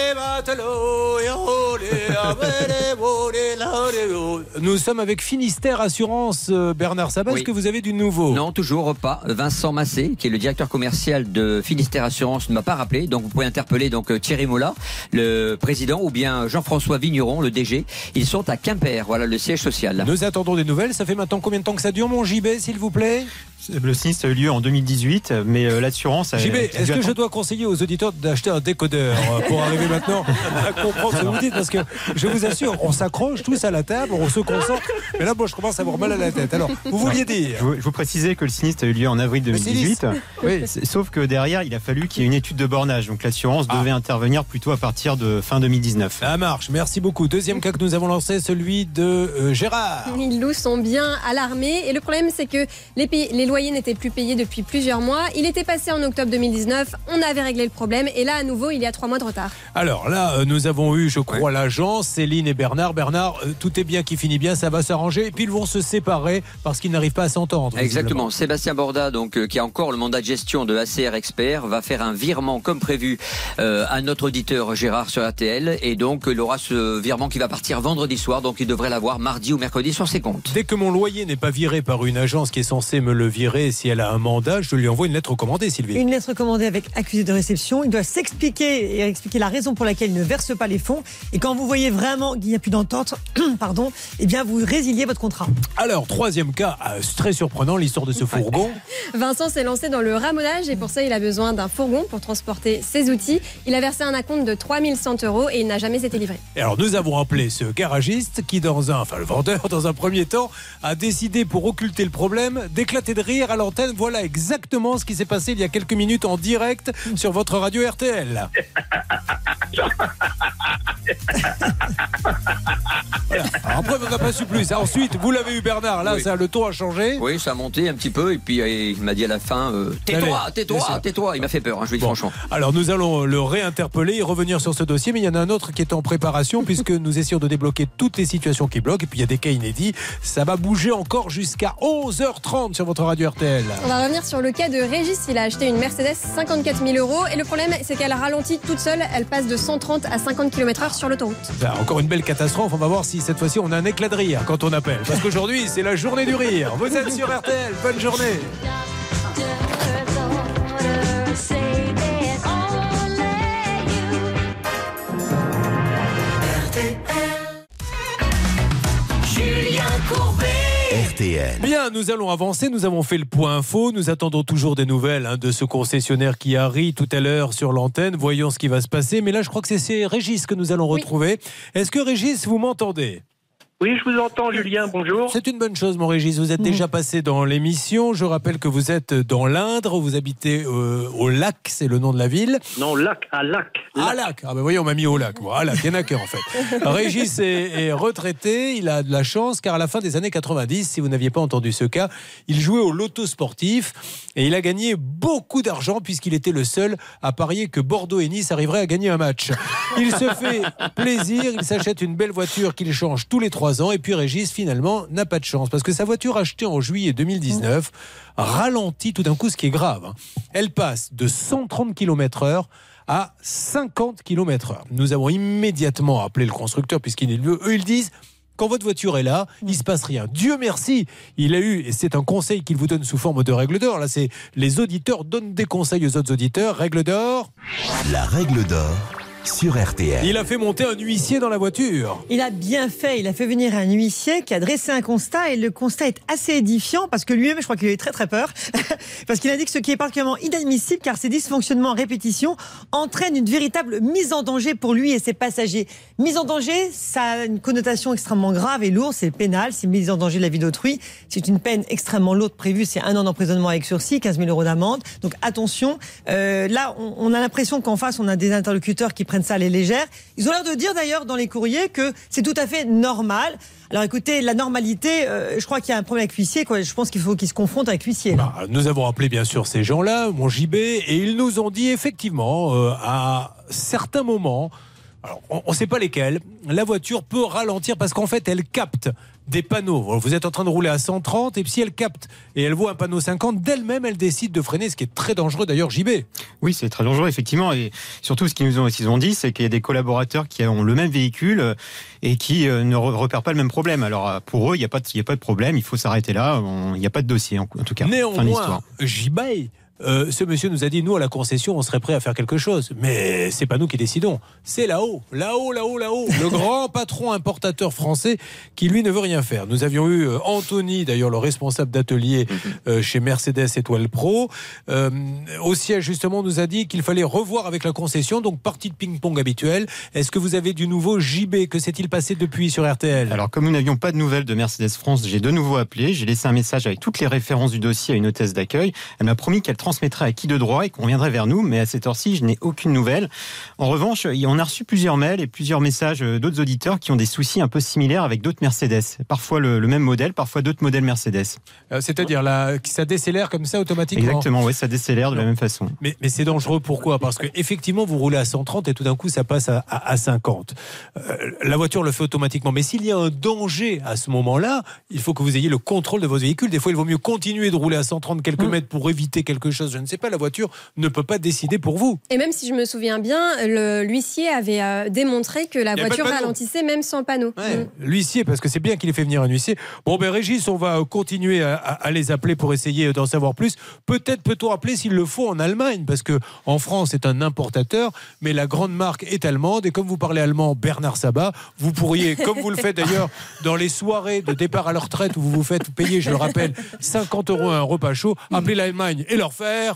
Nous sommes avec Finistère Assurance. euh, Bernard Sabat, Oui. est-ce que vous avez du nouveau? Non, toujours pas. Vincent Massé, qui est le directeur commercial de Finistère Assurance, ne m'a pas rappelé. Donc vous pouvez interpeller donc Thierry Mola, le président, ou bien Jean-François Vigneron, le D G. Ils sont à Quimper, voilà le siège social. Nous attendons des nouvelles. Ça fait maintenant combien de temps que ça dure, mon J B, s'il vous plaît? Le sinistre a eu lieu en deux mille dix-huit, mais euh, l'assurance a... J B, a dû est-ce que je attendre- dois conseiller aux auditeurs d'acheter un décodeur euh, pour arriver maintenant à comprendre ce que vous dites? Parce que je vous assure, on s'accroche tous à la table, on se concentre. Mais là, moi, je commence à avoir mal à la tête. Alors, vous vouliez dire? Je vous, je vous précisais que le sinistre a eu lieu en avril deux mille dix-huit. Oui. C'est- Sauf que derrière, il a fallu qu'il y ait une étude de bornage. Donc l'assurance devait intervenir plutôt à partir de fin deux mille dix-neuf. Ça marche, merci beaucoup. Deuxième cas que nous avons lancé, celui de euh, Gérard. Il loue son bien à l'armée et le problème c'est que les, pays- les loyers n'étaient plus payés depuis plusieurs mois. Il était passé en octobre deux mille dix-neuf, on avait réglé le problème et là à nouveau il y a trois mois de retard. Alors là, euh, nous avons eu, je crois, l'agent, Céline et Bernard. Bernard, euh, tout est bien qui finit bien, ça va s'arranger. Et puis ils vont se séparer parce qu'ils n'arrivent pas à s'entendre. Exactement. Sébastien Borda, donc, euh, qui a encore le mandat de gestion de A C R Expert, va faire un virement comme prévu euh, à notre auditeur Gérard sur R T L. Et donc, il aura ce virement qui va partir vendredi soir. Donc, il devrait l'avoir mardi ou mercredi sur ses comptes. Dès que mon loyer n'est pas viré par une agence qui est censée me le virer si elle a un mandat, je lui envoie une lettre recommandée, Sylvie. Une lettre commandée avec accusé de réception. Il doit s'expliquer et expliquer la raison pour laquelle il ne verse pas les fonds. Et quand vous voyez vraiment qu'il n'y a plus d'entente, pardon, eh bien vous résiliez votre contrat. Alors, troisième cas, euh, très surprenant, l'histoire de ce fourgon. Vincent s'est lancé dans le ramonage et pour ça il a besoin d'un fourgon pour transporter ses outils. Il a versé un acompte de trois mille cent euros et il n'a jamais été livré. Et alors, nous avons appelé ce garagiste qui, dans un, enfin le vendeur, dans un premier temps, a décidé, pour occulter le problème, d'éclater de rire à l'antenne. Voilà exactement ce qui s'est passé il y a quelques minutes en direct sur votre radio R T L. Voilà. Alors après, on n'a pas su plus. Ensuite, vous l'avez eu, Bernard. Là, Oui. ça, le ton a changé. Oui, ça a monté un petit peu. Et puis, euh, il m'a dit à la fin euh, tais-toi, Allez, tais-toi, bien sûr. tais-toi. Il m'a fait peur, hein, je lui dis Bon. franchement. Alors nous allons le réinterpeller et revenir sur ce dossier, mais il y en a un autre qui est en préparation puisque nous essayons de débloquer toutes les situations qui bloquent et puis il y a des cas inédits. Ça va bouger encore jusqu'à onze heures trente sur votre radio R T L. On va revenir sur le cas de Régis. Il a acheté une Mercedes cinquante-quatre mille euros et le problème c'est qu'elle ralentit toute seule. Elle passe de cent trente à cinquante kilomètres heure sur l'autoroute. Ça, encore une belle catastrophe, on va voir si cette fois-ci on a un éclat de rire quand on appelle. Parce qu'aujourd'hui c'est la journée du rire. Vous êtes sur R T L, bonne journée. Julien Courbet. R T L. Bien, nous allons avancer, nous avons fait le point info, nous attendons toujours des nouvelles hein, de ce concessionnaire qui a ri tout à l'heure sur l'antenne, voyons ce qui va se passer, mais là je crois que c'est- c'est Régis que nous allons retrouver. Est-ce que Régis, vous m'entendez ? Oui, je vous entends, Julien, bonjour. C'est une bonne chose, mon Régis. Vous êtes déjà passé dans l'émission. Je rappelle que vous êtes dans l'Indre. Vous habitez euh, au Lac, c'est le nom de la ville. Non, lac, à lac. À Lac. Ah ben voyez, on m'a mis au Lac. Bon, à Lac, il y en a qu'un en fait. Régis est, est retraité. Il a de la chance car à la fin des années quatre-vingt-dix, si vous n'aviez pas entendu ce cas, il jouait au loto sportif et il a gagné beaucoup d'argent puisqu'il était le seul à parier que Bordeaux et Nice arriveraient à gagner un match. Il se fait plaisir. Il s'achète une belle voiture qu'il change tous les trois ans. Et puis Régis, finalement, n'a pas de chance parce que sa voiture achetée en juillet deux mille dix-neuf ralentit tout d'un coup, ce qui est grave. hein. Elle passe de cent trente kilomètres heure à cinquante kilomètres heure. Nous avons immédiatement appelé le constructeur puisqu'ils eux, ils disent Quand votre voiture est là, il ne se passe rien. Dieu merci, il a eu, et c'est un conseil qu'il vous donne sous forme de règle d'or. Là, c'est les auditeurs donnent des conseils aux autres auditeurs. Règle d'or. La règle d'or sur R T L. Il a fait monter un huissier dans la voiture. Il a bien fait, il a fait venir un huissier qui a dressé un constat et le constat est assez édifiant parce que lui-même, je crois qu'il a eu très très peur parce qu'il indique ce qui est particulièrement inadmissible car ces dysfonctionnements en répétition entraînent une véritable mise en danger pour lui et ses passagers. Mise en danger, ça a une connotation extrêmement grave et lourde, c'est pénal, c'est mise en danger de la vie d'autrui. C'est une peine extrêmement lourde prévue, c'est un an d'emprisonnement avec sursis, quinze mille euros d'amende. Donc attention, euh, là on, on a l'impression qu'en face on a des interlocuteurs qui prennent ça à les légères. Ils ont l'air de dire d'ailleurs dans les courriers que c'est tout à fait normal. Alors écoutez, la normalité, euh, je crois qu'il y a un problème avec l'huissier, quoi. Je pense qu'il faut qu'ils se confrontent avec l'huissier. Bah, nous avons appelé bien sûr ces gens-là, mon J B, et ils nous ont dit effectivement, euh, à certains moments, alors, on ne sait pas lesquels, la voiture peut ralentir parce qu'en fait elle capte des panneaux. Vous êtes en train de rouler à cent trente et puis si elle capte et elle voit un panneau cinquante, d'elle-même elle décide de freiner, ce qui est très dangereux d'ailleurs, J B. Oui, c'est très dangereux effectivement, et surtout ce qu'ils nous ont, qu'ils ont dit, c'est qu'il y a des collaborateurs qui ont le même véhicule et qui ne repèrent pas le même problème. Alors pour eux, il n'y a pas de, il n'y a pas de problème, il faut s'arrêter là, il n'y a pas de dossier en, en tout cas. Néanmoins, J B, Euh, ce monsieur nous a dit, nous à la concession on serait prêt à faire quelque chose, mais c'est pas nous qui décidons, c'est là-haut, là-haut, là-haut, là-haut, le grand patron importateur français qui lui ne veut rien faire. Nous avions eu euh, Anthony, d'ailleurs le responsable d'atelier euh, chez Mercedes Étoile Pro, euh, au siège justement nous a dit qu'il fallait revoir avec la concession, donc partie de ping-pong habituelle. Est-ce que vous avez du nouveau, J B? Que s'est-il passé depuis sur R T L? Alors comme nous n'avions pas de nouvelles de Mercedes France, j'ai de nouveau appelé, j'ai laissé un message avec toutes les références du dossier à une hôtesse d'accueil. Elle m'a promis qu'elle transmettrait à qui de droit et qu'on reviendrait vers nous, mais à cette heure-ci, je n'ai aucune nouvelle. En revanche, on a reçu plusieurs mails et plusieurs messages d'autres auditeurs qui ont des soucis un peu similaires avec d'autres Mercedes. Parfois le, le même modèle, parfois d'autres modèles Mercedes. Euh, c'est-à-dire là, ça décélère comme ça automatiquement? Exactement, oui, ça décélère de non. la même façon. Mais, mais c'est dangereux, pourquoi? Parce que effectivement, vous roulez à cent trente et tout d'un coup, ça passe à, à, à cinquante. Euh, la voiture le fait automatiquement. Mais s'il y a un danger à ce moment-là, il faut que vous ayez le contrôle de votre véhicule. Des fois, il vaut mieux continuer de rouler à cent trente quelques mmh. mètres pour éviter quelque chose. Je ne sais pas, la voiture ne peut pas décider pour vous. Et même si je me souviens bien, le, l'huissier avait euh, démontré que la voiture ralentissait même sans panneau. Ouais, mmh. L'huissier, parce que c'est bien qu'il ait fait venir un huissier. Bon, ben Régis, on va continuer à, à, à les appeler pour essayer d'en savoir plus. Peut-être peut-on appeler s'il le faut en Allemagne, parce que en France, c'est un importateur, mais la grande marque est allemande. Et comme vous parlez allemand, Bernard Sabat, vous pourriez, comme vous le faites d'ailleurs dans les soirées de départ à la retraite où vous vous faites payer, je le rappelle, cinquante euros un repas chaud, appeler l'Allemagne et leur faire...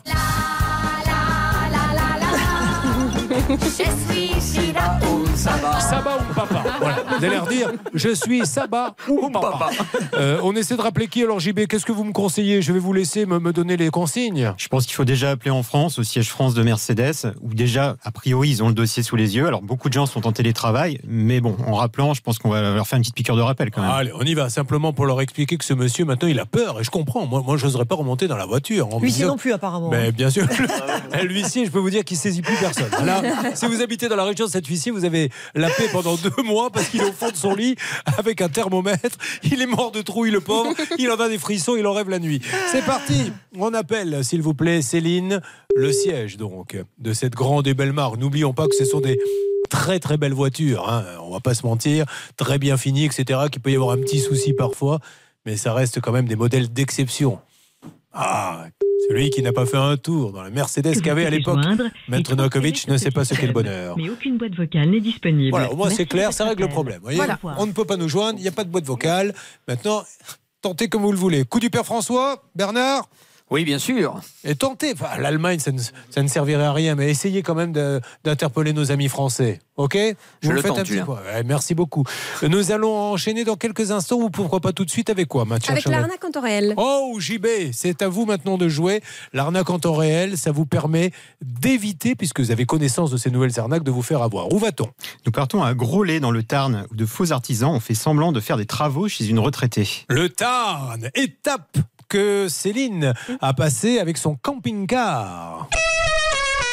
Je suis Shira ou Saba. Saba ou papa. Voilà. Vous allez redire, je suis Saba ou papa. Euh, on essaie de rappeler qui alors, J B? Qu'est-ce que vous me conseillez? Je vais vous laisser me, me donner les consignes. Je pense qu'il faut déjà appeler en France, au siège France de Mercedes, où déjà, a priori, ils ont le dossier sous les yeux. Alors, beaucoup de gens sont en télétravail, mais bon, en rappelant, je pense qu'on va leur faire une petite piqûre de rappel quand même. Allez, on y va, simplement pour leur expliquer que ce monsieur, maintenant, il a peur, et je comprends. Moi, moi je n'oserais pas remonter dans la voiture. L'huissier non plus, apparemment. Mais bien sûr. L'huissier, je peux vous dire qu'il saisit plus personne. Là, si vous habitez dans la région de cet huissier, vous avez la paix pendant deux mois parce qu'il est au fond de son lit avec un thermomètre. Il est mort de trouille, le pauvre. Il en a des frissons, il en rêve la nuit. C'est parti. On appelle, s'il vous plaît, Céline, le siège donc de cette grande et belle marque. N'oublions pas que ce sont des très très belles voitures, hein. On va pas se mentir, très bien finies, et cetera. Qu'il peut y avoir un petit souci parfois, mais ça reste quand même des modèles d'exception. Ah, celui qui n'a pas fait un tour dans la Mercedes qu'avait à l'époque Maître Novakovic ne sait pas ce qu'est le bonheur. Mais aucune boîte vocale n'est disponible. Voilà, au moins c'est clair, ça règle le problème. Voyez, voilà. On ne peut pas nous joindre, il n'y a pas de boîte vocale. Maintenant, tentez comme vous le voulez. Coup du père François, Bernard? Oui, bien sûr. Et tentez, enfin, l'Allemagne, ça ne, ça ne servirait à rien, mais essayez quand même de, d'interpeller nos amis français. Ok? Je vous le faites tente, un petit point. Ouais, merci beaucoup. Nous allons enchaîner dans quelques instants, ou pourquoi pas tout de suite avec quoi, Mathieu? Avec l'arnaque en temps réel. Oh, J B, c'est à vous maintenant de jouer. L'arnaque en temps réel, ça vous permet d'éviter, puisque vous avez connaissance de ces nouvelles arnaques, de vous faire avoir. Où va-t-on? Nous partons à Groslay dans le Tarn, où de faux artisans ont fait semblant de faire des travaux chez une retraitée. Le Tarn, étape que Céline a passé avec son camping-car.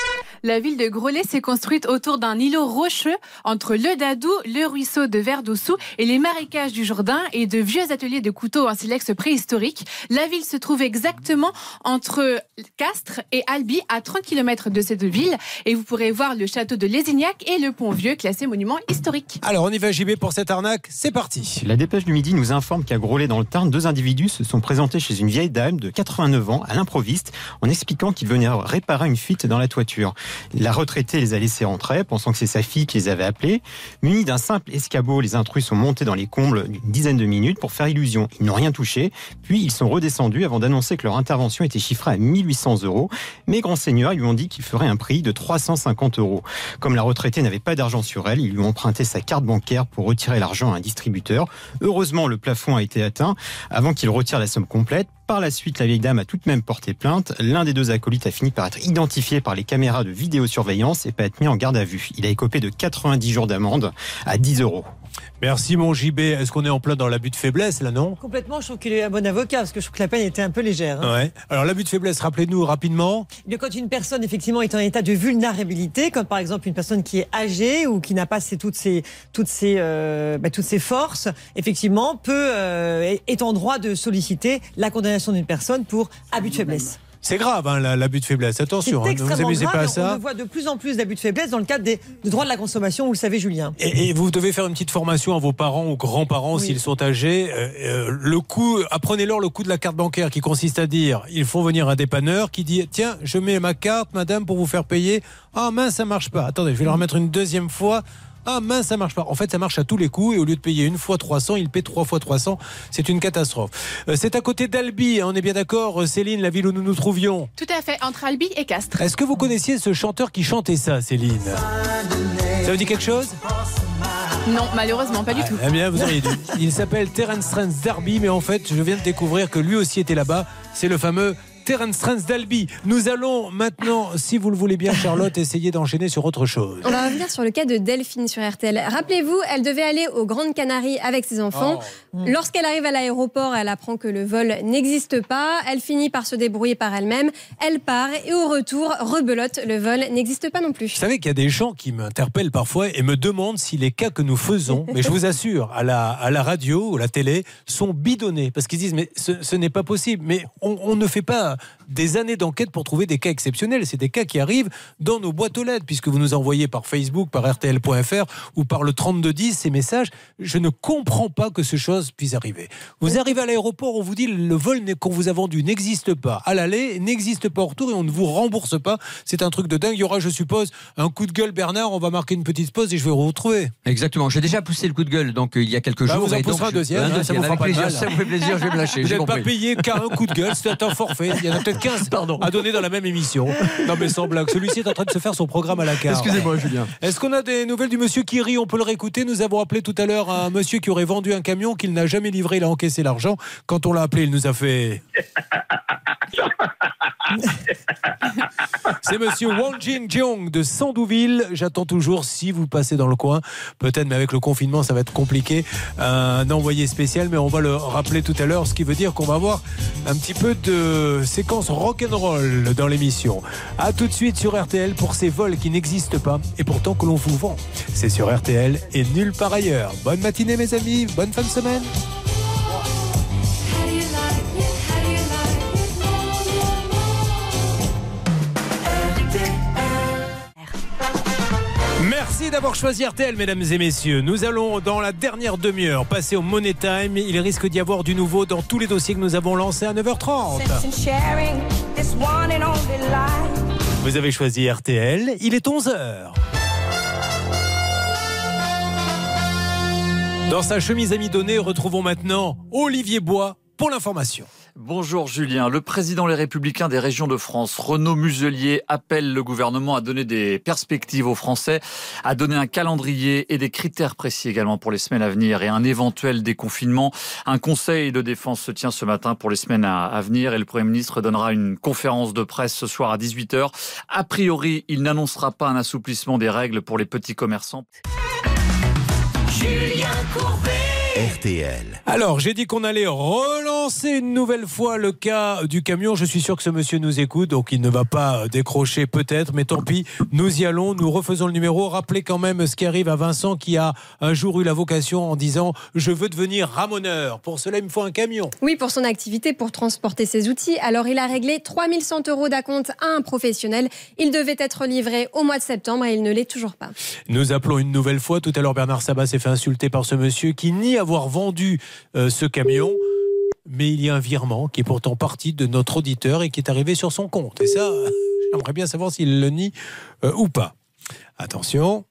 La ville de Groslay s'est construite autour d'un îlot rocheux entre le Dadou, le ruisseau de Verdossou et les marécages du Jourdain et de vieux ateliers de couteaux en silex préhistorique. La ville se trouve exactement entre Castres et Albi, à trente kilomètres de cette ville. Et vous pourrez voir le château de Lézignac et le pont Vieux, classé monument historique. Alors, on y va, J B, pour cette arnaque. C'est parti. La dépêche du midi nous informe qu'à Groslay, dans le Tarn, deux individus se sont présentés chez une vieille dame de quatre-vingt-neuf ans à l'improviste en expliquant qu'ils venaient réparer une fuite dans la toiture. La retraitée les a laissés rentrer, pensant que c'est sa fille qui les avait appelés. Munis d'un simple escabeau, les intrus sont montés dans les combles d'une dizaine de minutes pour faire illusion. Ils n'ont rien touché, puis ils sont redescendus avant d'annoncer que leur intervention était chiffrée à mille huit cents euros. Mais Grand Seigneur lui ont dit qu'il ferait un prix de trois cent cinquante euros. Comme la retraitée n'avait pas d'argent sur elle, ils lui ont emprunté sa carte bancaire pour retirer l'argent à un distributeur. Heureusement, le plafond a été atteint avant qu'il retire la somme complète. Par la suite, la vieille dame a tout de même porté plainte. L'un des deux acolytes a fini par être identifié par les caméras de vidéosurveillance et pas être mis en garde à vue. Il a écopé de quatre-vingt-dix jours d'amende à dix euros. Merci mon J B. Est-ce qu'on est en plein dans l'abus de faiblesse là, non? Complètement, je trouve qu'il est un bon avocat parce que je trouve que la peine était un peu légère. Hein. Ouais. Alors l'abus de faiblesse, rappelez-nous rapidement. Quand une personne effectivement est en état de vulnérabilité, comme par exemple une personne qui est âgée ou qui n'a pas ses, toutes, ses, toutes, ses, euh, bah, toutes ses forces, effectivement peut, euh, est en droit de solliciter la condamnation d'une personne pour abus de faiblesse. C'est grave, hein, l'abus de faiblesse. Attention, c'est hein, ne vous extrêmement amusez grave, pas à et ça. On voit de plus en plus d'abus de faiblesse dans le cadre des du droit de la consommation, vous le savez, Julien. Et, et vous devez faire une petite formation à vos parents ou grands-parents oui. s'ils sont âgés. Euh, euh, le coup, apprenez-leur le coup de la carte bancaire qui consiste à dire, il faut venir un dépanneur qui dit, tiens, je mets ma carte, madame, pour vous faire payer. Ah mince, ça marche pas. Attendez, je vais leur remettre une deuxième fois. Ah mince, ça marche pas. En fait, ça marche à tous les coups et au lieu de payer une fois trois cents, il paie trois fois trois cents. C'est une catastrophe. Euh, c'est à côté d'Albi, hein, on est bien d'accord, Céline, la ville où nous nous trouvions. Tout à fait, entre Albi et Castres. Est-ce que vous connaissiez ce chanteur qui chantait ça, Céline? Ça vous dit quelque chose? Non, malheureusement, pas du tout. Eh bien, vous auriez dû. Il s'appelle Terence Trent D'Albi, mais en fait, je viens de découvrir que lui aussi était là-bas. C'est le fameux Terence Trent D'Albi. Nous allons maintenant, si vous le voulez bien, Charlotte, essayer d'enchaîner sur autre chose. On va revenir sur le cas de Delphine sur R T L. Rappelez-vous, elle devait aller aux Grandes Canaries avec ses enfants. Oh. Lorsqu'elle arrive à l'aéroport, elle apprend que le vol n'existe pas. Elle finit par se débrouiller par elle-même. Elle part et au retour, rebelote, le vol n'existe pas non plus. Vous savez qu'il y a des gens qui m'interpellent parfois et me demandent si les cas que nous faisons, mais je vous assure, à la, à la radio ou à la télé, sont bidonnés. Parce qu'ils disent, mais ce, ce n'est pas possible. Mais on, on ne fait pas des années d'enquête pour trouver des cas exceptionnels. C'est des cas qui arrivent dans nos boîtes aux lettres, puisque vous nous envoyez par Facebook, par R T L point F R ou par le trente-deux dix ces messages. Je ne comprends pas que ces choses puissent arriver. Vous arrivez à l'aéroport, on vous dit le vol qu'on vous a vendu n'existe pas à l'aller, n'existe pas au retour et on ne vous rembourse pas. C'est un truc de dingue. Il y aura, je suppose, un coup de gueule, Bernard. On va marquer une petite pause et je vais vous retrouver. Exactement. J'ai déjà poussé le coup de gueule donc euh, il y a quelques bah, jours. Vous en pousserez un deuxième. Hein, ça vous fera pas plaisir. mal. Ça vous fait plaisir. Je vais me lâcher. Vous n'êtes pas payé qu'à un coup de gueule. C'est un forfait. Il y en a peut-être quinze Pardon. à donner dans la même émission. Non mais sans blague, celui-ci est en train de se faire son programme à la carte. Excusez-moi Julien. Est-ce qu'on a des nouvelles du monsieur qui rit? On peut le réécouter. Nous avons appelé tout à l'heure un monsieur qui aurait vendu un camion qu'il n'a jamais livré. Il a encaissé l'argent. Quand on l'a appelé, il nous a fait... C'est monsieur Wang Jin-jeong de Sandouville. J'attends toujours, si vous passez dans le coin, peut-être, mais avec le confinement ça va être compliqué, un envoyé spécial, mais on va le rappeler tout à l'heure, ce qui veut dire qu'on va avoir un petit peu de séquence rock'n'roll dans l'émission. A tout de suite sur R T L pour ces vols qui n'existent pas et pourtant que l'on vous vend. C'est sur R T L et nulle part ailleurs. Bonne matinée mes amis, bonne fin de semaine. Merci d'avoir choisi R T L, mesdames et messieurs. Nous allons, dans la dernière demi-heure, passer au Money Time. Il risque d'y avoir du nouveau dans tous les dossiers que nous avons lancés à neuf heures trente. Vous avez choisi R T L, il est onze heures. Dans sa chemise amidonnée, retrouvons maintenant Olivier Bois pour l'information. Bonjour Julien. Le président Les Républicains des régions de France, Renaud Muselier, appelle le gouvernement à donner des perspectives aux Français, à donner un calendrier et des critères précis également pour les semaines à venir et un éventuel déconfinement. Un conseil de défense se tient ce matin pour les semaines à venir et le Premier ministre donnera une conférence de presse ce soir à dix-huit heures. A priori, il n'annoncera pas un assouplissement des règles pour les petits commerçants. Julien Courbet. R T L. Alors, j'ai dit qu'on allait relancer une nouvelle fois le cas du camion. Je suis sûr que ce monsieur nous écoute, donc il ne va pas décrocher peut-être, mais tant pis, nous y allons, nous refaisons le numéro. Rappelez quand même ce qui arrive à Vincent qui a un jour eu la vocation en disant « Je veux devenir ramoneur ». Pour cela, il me faut un camion. Oui, pour son activité, pour transporter ses outils. Alors, il a réglé trois mille cent euros d'acompte à un professionnel. Il devait être livré au mois de septembre et il ne l'est toujours pas. Nous appelons une nouvelle fois. Tout à l'heure, Bernard Sabat s'est fait insulter par ce monsieur qui nie avoir vendu euh, ce camion. Mais il y a un virement qui est pourtant parti de notre auditeur et qui est arrivé sur son compte. Et ça, j'aimerais bien savoir s'il le nie euh, ou pas. Attention.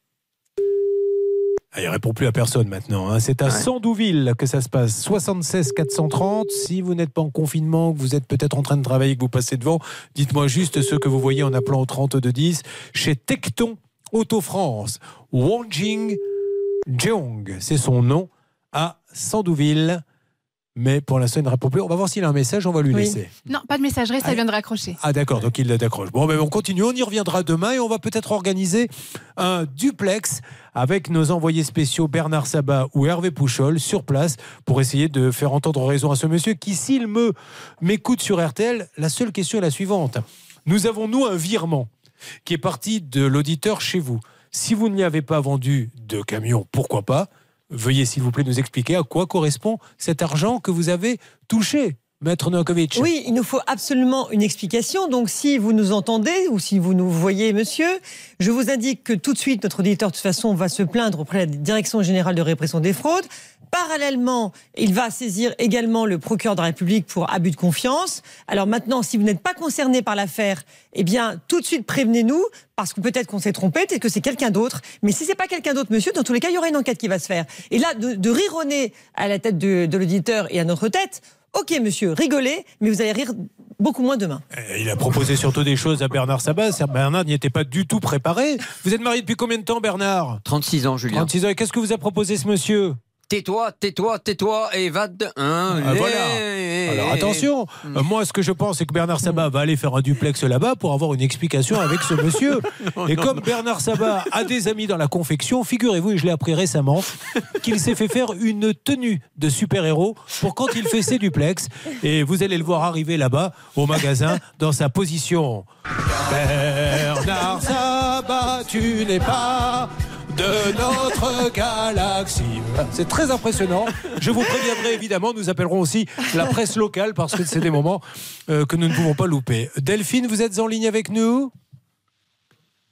Ah, il ne répond plus à personne maintenant. Hein. C'est à ouais. Sandouville que ça se passe. soixante-seize quatre cent trente. Si vous n'êtes pas en confinement, que vous êtes peut-être en train de travailler, que vous passez devant, dites-moi juste ce que vous voyez en appelant au trente-deux dix. Chez Tecton Auto France. Wang Jing Jeong, c'est son nom, à Sandouville. Mais pour l'instant, il ne répond plus. On va voir s'il a un message, on va lui oui. laisser. Non, pas de messagerie, ça ah, vient de raccrocher. Ah d'accord, donc il décroche. Bon, ben on continue, on y reviendra demain et on va peut-être organiser un duplex avec nos envoyés spéciaux Bernard Sabat ou Hervé Pouchol sur place pour essayer de faire entendre raison à ce monsieur qui, s'il me m'écoute sur R T L, la seule question est la suivante. Nous avons, nous, un virement qui est parti de l'auditeur chez vous. Si vous n'y avez pas vendu de camion, pourquoi pas ? Veuillez, s'il vous plaît, nous expliquer à quoi correspond cet argent que vous avez touché, Maître Novakovic. Oui, il nous faut absolument une explication. Donc, si vous nous entendez ou si vous nous voyez, monsieur, je vous indique que tout de suite, notre auditeur, de toute façon, va se plaindre auprès de la Direction Générale de Répression des Fraudes. Parallèlement, il va saisir également le procureur de la République pour abus de confiance. Alors maintenant, si vous n'êtes pas concerné par l'affaire, eh bien, tout de suite, prévenez-nous, parce que peut-être qu'on s'est trompé, peut-être que c'est quelqu'un d'autre. Mais si c'est pas quelqu'un d'autre, monsieur, dans tous les cas, il y aura une enquête qui va se faire. Et là, de, de rironner à la tête de, de l'auditeur et à notre tête, ok, monsieur, rigolez, mais vous allez rire beaucoup moins demain. Il a proposé surtout des choses à Bernard Sabat. Bernard n'y était pas du tout préparé. Vous êtes marié depuis combien de temps, Bernard ? trente-six ans, Julien. trente-six ans. Et qu'est-ce que vous a proposé ce monsieur ? Tais-toi, tais-toi, tais-toi et va de un. Ah, voilà. Alors attention, euh, moi ce que je pense c'est que Bernard Sabat va aller faire un duplex là-bas pour avoir une explication avec ce monsieur. non, et non, comme non. Bernard Sabat a des amis dans la confection, figurez-vous, et je l'ai appris récemment, qu'il s'est fait faire une tenue de super-héros pour quand il fait ses duplex. Et vous allez le voir arriver là-bas au magasin dans sa position. Bernard Sabat, tu n'es pas de notre galaxie. C'est très impressionnant. Je vous préviendrai évidemment, nous appellerons aussi la presse locale parce que c'est des moments euh, que nous ne pouvons pas louper. Delphine, vous êtes en ligne avec nous ? Delphine ?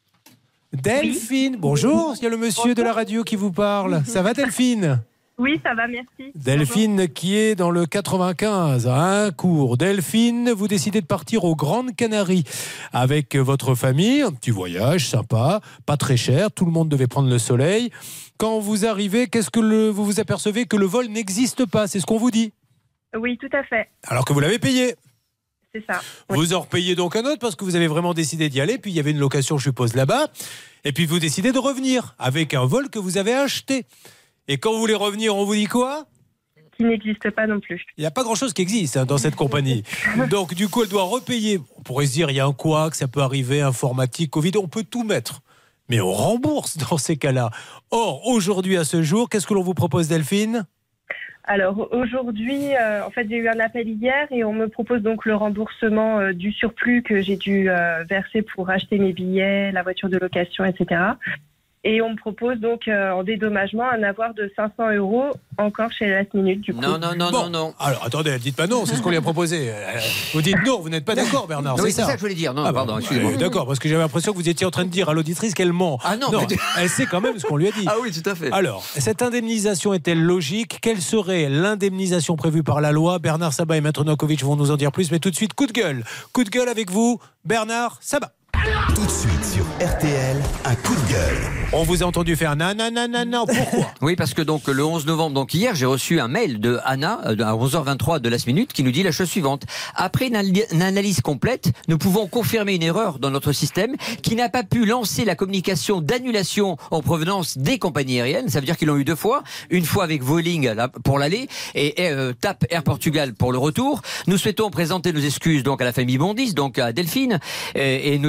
Delphine, oui. Bonjour, il y a le monsieur bonjour. De la radio qui vous parle. Ça va Delphine ? Oui, ça va, merci. Delphine bonjour. Qui est dans le quatre-vingt-quinze à un cours. Delphine, vous décidez de partir aux Grandes Canaries avec votre famille. Un petit voyage sympa, pas très cher. Tout le monde devait prendre le soleil. Quand vous arrivez, qu'est-ce que le, vous vous apercevez que le vol n'existe pas ? C'est ce qu'on vous dit ? Oui, tout à fait. Alors que vous l'avez payé ? C'est ça. Oui. Vous en repayez donc un autre parce que vous avez vraiment décidé d'y aller. Puis il y avait une location, je suppose, là-bas. Et puis vous décidez de revenir avec un vol que vous avez acheté. Et quand vous voulez revenir, on vous dit quoi ? Qui n'existe pas non plus. Il n'y a pas grand-chose qui existe hein, dans cette compagnie. Donc du coup, elle doit repayer. On pourrait se dire, il y a un couac, ça peut arriver, informatique, Covid, on peut tout mettre. Mais on rembourse dans ces cas-là. Or, aujourd'hui, à ce jour, qu'est-ce que l'on vous propose, Delphine ? Alors aujourd'hui, euh, en fait, j'ai eu un appel hier et on me propose donc le remboursement euh, du surplus que j'ai dû euh, verser pour acheter mes billets, la voiture de location, et cetera. Et on me propose donc euh, en dédommagement un avoir de cinq cents euros encore chez Last Minute du coup. Non, non, non, bon. non, non. Alors attendez, dites pas non, c'est ce qu'on lui a proposé. Vous dites non, vous n'êtes pas d'accord, Bernard. Non, c'est oui, c'est ça. ça que je voulais dire. Non, ah, pardon, bah, excusez-moi. Euh, d'accord, parce que j'avais l'impression que vous étiez en train de dire à l'auditrice qu'elle ment. Ah non, non mais... elle sait quand même ce qu'on lui a dit. Ah oui, tout à fait. Alors, cette indemnisation est-elle logique ? Quelle serait l'indemnisation prévue par la loi ? Bernard Sabat et Maître Novakovic vont nous en dire plus, mais tout de suite, coup de gueule. Coup de gueule avec vous, Bernard Sabat. Tout de suite sur R T L, un coup de gueule. On vous a entendu faire nananana. Pourquoi ? Oui, parce que donc le onze novembre, donc hier, j'ai reçu un mail de Anna à onze heures vingt-trois de Last Minute qui nous dit la chose suivante. Après une, une analyse complète, nous pouvons confirmer une erreur dans notre système qui n'a pas pu lancer la communication d'annulation en provenance des compagnies aériennes. Ça veut dire qu'ils l'ont eu deux fois. Une fois avec Vueling pour l'aller et euh, T A P Air Portugal pour le retour. Nous souhaitons présenter nos excuses donc à la famille Bondis, donc à Delphine, et, et nos équipes sont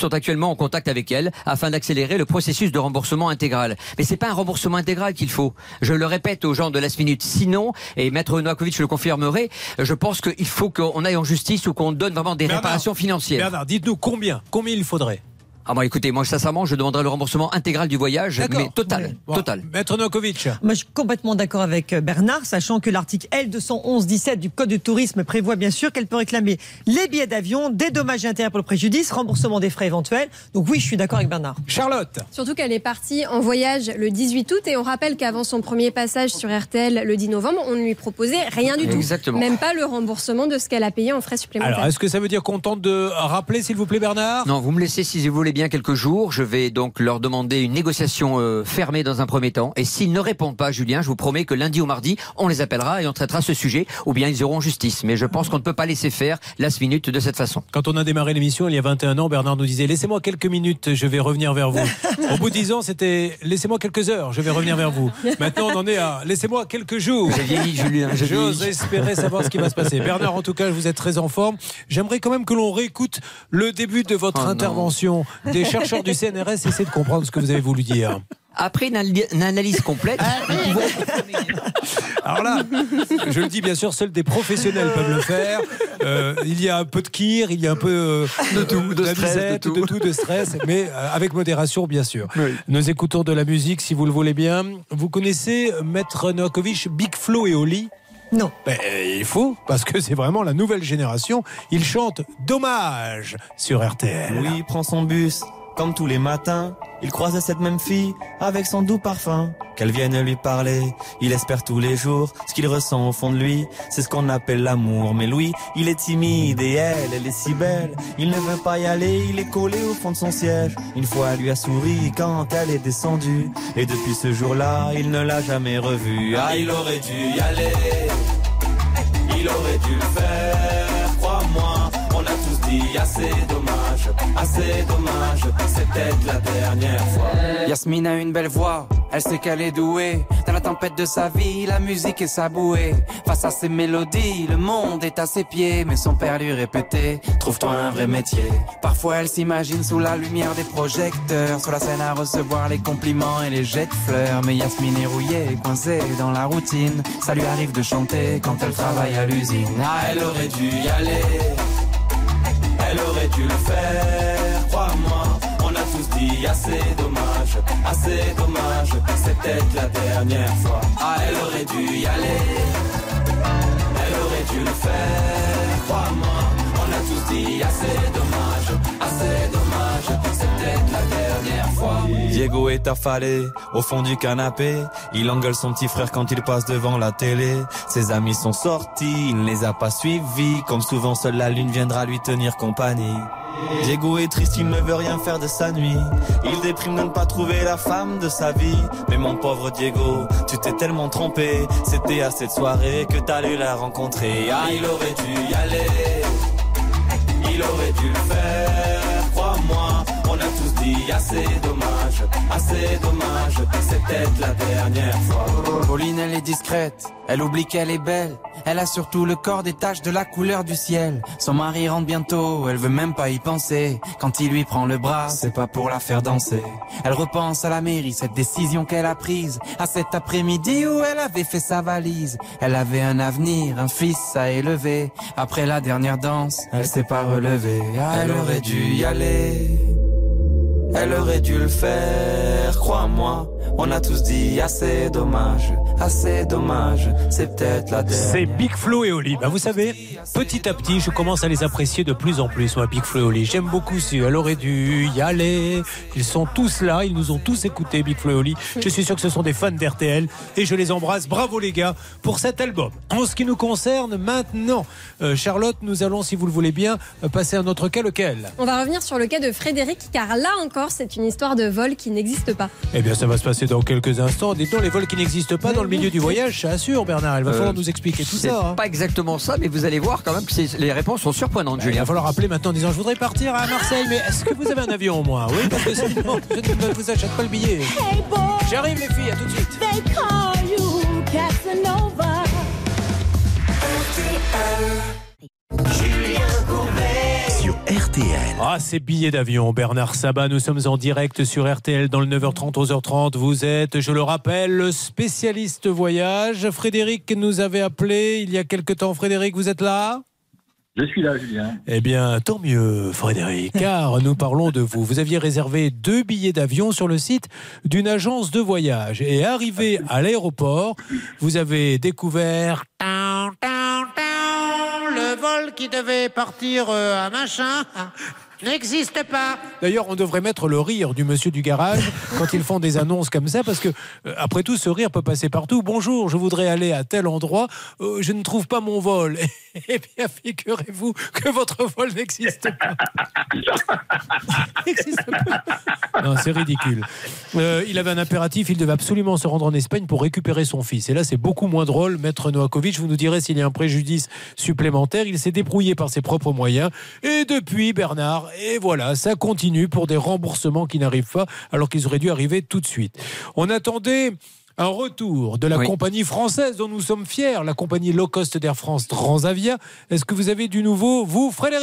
sont actuellement en contact avec elle afin d'accélérer le processus de remboursement intégral. Mais c'est pas un remboursement intégral qu'il faut. Je le répète aux gens de Last Minute. Sinon, et Maître Novakovic le confirmerait, je pense qu'il faut qu'on aille en justice ou qu'on donne vraiment des Bernard, réparations financières. Bernard, dites-nous combien, combien il faudrait. Ah bon, écoutez, moi sincèrement, je demanderai le remboursement intégral du voyage, mais total, Bon, total. Maître Novakovic. Moi, je suis complètement d'accord avec Bernard, sachant que l'article L deux cent onze dix-sept du Code du tourisme prévoit bien sûr qu'elle peut réclamer les billets d'avion, des dommages et intérêts pour le préjudice, remboursement des frais éventuels. Donc oui, je suis d'accord avec Bernard. Charlotte. Surtout qu'elle est partie en voyage le dix-huit août et on rappelle qu'avant son premier passage sur R T L le dix novembre, on ne lui proposait rien du tout. Exactement. Même pas le remboursement de ce qu'elle a payé en frais supplémentaires. Alors, est-ce que ça veut dire qu'on tente de rappeler, s'il vous plaît, Bernard? Non, vous me laissez, si vous voulez bien, quelques jours. Je vais donc leur demander une négociation euh, fermée dans un premier temps. Et s'ils ne répondent pas, Julien, je vous promets que lundi ou mardi, on les appellera et on traitera ce sujet, ou bien ils iront en justice. Mais je pense qu'on ne peut pas laisser faire Last Minute de cette façon. Quand on a démarré l'émission il y a vingt et un ans, Bernard nous disait « Laissez-moi quelques minutes, je vais revenir vers vous ». Au bout de dix ans, c'était « Laissez-moi quelques heures, je vais revenir vers vous ». Maintenant, on en est à « Laissez-moi quelques jours ». J'ai vieilli, Julien. j'ai J'ose vieilli. espérer savoir ce qui va se passer. Bernard, en tout cas, vous êtes très en forme. J'aimerais quand même que l'on réécoute le début de votre Oh intervention. Des chercheurs du C N R S essaient de comprendre ce que vous avez voulu dire. Après une, ali- une analyse complète, nous pouvons- Alors là, je le dis bien sûr, seuls des professionnels peuvent le faire. Euh, il y a un peu de kir, il y a un peu euh, De tout, de stress, d'amusette, de tout. de tout, de stress, mais euh, avec modération bien sûr. Nous écoutons de la musique si vous le voulez bien. Vous connaissez Maître Novakovic, Big Flo et Oli? Non. Ben, il faut, parce que c'est vraiment la nouvelle génération. Ils chantent Dommage sur R T L. Louis prend son bus, comme tous les matins. Il croise cette même fille, avec son doux parfum. Qu'elle vienne lui parler, il espère tous les jours. Ce qu'il ressent au fond de lui, c'est ce qu'on appelle l'amour. Mais Louis, il est timide et elle, elle est si belle. Il ne veut pas y aller, il est collé au fond de son siège. Une fois, elle lui a souri quand elle est descendue. Et depuis ce jour-là, il ne l'a jamais revue. Ah, il aurait dû y aller. Il aurait dû le faire, crois-moi. On a tous dit assez dommage, assez dommage. C'est peut-être la dernière fois. Yasmine a une belle voix, elle sait qu'elle est douée. Dans la tempête de sa vie, la musique est sa bouée. Face à ses mélodies, le monde est à ses pieds. Mais son père lui répétait, trouve-toi un vrai métier. Parfois elle s'imagine sous la lumière des projecteurs, sur la scène à recevoir les compliments et les jets de fleurs. Mais Yasmine est rouillée, coincée dans la routine. Ça lui arrive de chanter quand elle travaille à l'usine. Ah, elle aurait dû y aller. Elle aurait dû le faire, crois-moi. On a tous dit assez dommage, assez dommage. C'est peut-être la dernière fois. Ah, elle aurait dû y aller. Elle aurait dû le faire, crois-moi. On a tous dit assez dommage, assez dommage. C'est peut-être la dernière fois. Diego est affalé au fond du canapé. Il engueule son petit frère quand il passe devant la télé. Ses amis sont sortis, il ne les a pas suivis. Comme souvent, seule la lune viendra lui tenir compagnie. Diego est triste, il ne veut rien faire de sa nuit. Il déprime de ne pas trouver la femme de sa vie. Mais mon pauvre Diego, tu t'es tellement trompé. C'était à cette soirée que t'allais la rencontrer. Ah, il aurait dû y aller. Il aurait dû le faire, crois-moi. On a tous dit assez dommage, assez dommage. C'est peut-être la dernière fois. Pauline, elle est discrète, elle oublie qu'elle est belle. Elle a surtout le corps des taches de la couleur du ciel. Son mari rentre bientôt, elle veut même pas y penser. Quand il lui prend le bras, c'est pas pour la faire danser. Elle repense à la mairie, cette décision qu'elle a prise. À cet après-midi où elle avait fait sa valise. Elle avait un avenir, un fils à élever. Après la dernière danse, elle s'est pas relevée. Ah, Elle aurait dû y aller. Elle aurait dû le faire, crois-moi. On a tous dit assez dommage, assez dommage. C'est peut-être la dernière. C'est Big Flo et Oli. Bah, vous savez, petit à petit, je commence à les apprécier de plus en plus, moi, Big Flo et Oli. J'aime beaucoup si elle aurait dû y aller. Ils sont tous là, ils nous ont tous écoutés, Big Flo et Oli. Je suis sûr que ce sont des fans d'R T L et je les embrasse. Bravo les gars pour cet album. En ce qui nous concerne maintenant, euh, Charlotte, nous allons, si vous le voulez bien, euh, passer à notre cas, lequel? On va revenir sur le cas de Frédéric, car là encore, c'est une histoire de vol qui n'existe pas. Eh bien, ça va se passer dans quelques instants. Dites-donc, les vols qui n'existent pas dans le milieu du voyage, ça assure, Bernard. Il va falloir Euh, nous expliquer tout c'est ça. hein. pas exactement ça, mais vous allez voir quand même que c'est- les réponses sont surprenantes, Bah, il Julien. va falloir appeler maintenant en disant je voudrais partir à Marseille, mais est-ce que vous avez un avion au moins? Oui, parce que sinon je ne vous achète pas le billet. J'arrive les filles, à tout de suite. They call you Casanova. R T L. Julien Courbet. Sur R T L. T L. Ah, ces billets d'avion, Bernard Sabat, nous sommes en direct sur R T L dans le neuf heures trente, onze heures trente. Vous êtes, je le rappelle, le spécialiste voyage. Frédéric nous avait appelé il y a quelque temps. Frédéric, vous êtes là ? Je suis là, Julien. Eh bien, tant mieux, Frédéric, car nous parlons de vous. Vous aviez réservé deux billets d'avion sur le site d'une agence de voyage. Et arrivé à l'aéroport, vous avez découvert... Le vol qui devait partir euh, à machin n'existe pas. D'ailleurs, on devrait mettre le rire du monsieur du garage quand ils font des annonces comme ça, parce que, euh, après tout, ce rire peut passer partout. Bonjour, je voudrais aller à tel endroit, euh, je ne trouve pas mon vol. Eh bien, figurez-vous que votre vol n'existe pas. n'existe pas. Non, c'est ridicule. Euh, il avait un impératif, il devait absolument se rendre en Espagne pour récupérer son fils. Et là, c'est beaucoup moins drôle. Maître Novakovic, vous nous direz s'il y a un préjudice supplémentaire. Il s'est débrouillé par ses propres moyens. Et depuis, Bernard, et voilà, ça continue pour des remboursements qui n'arrivent pas, alors qu'ils auraient dû arriver tout de suite. On attendait un retour de la oui. compagnie française dont nous sommes fiers, la compagnie low cost d'Air France Transavia. Est-ce que vous avez du nouveau, vous, Frédéric ?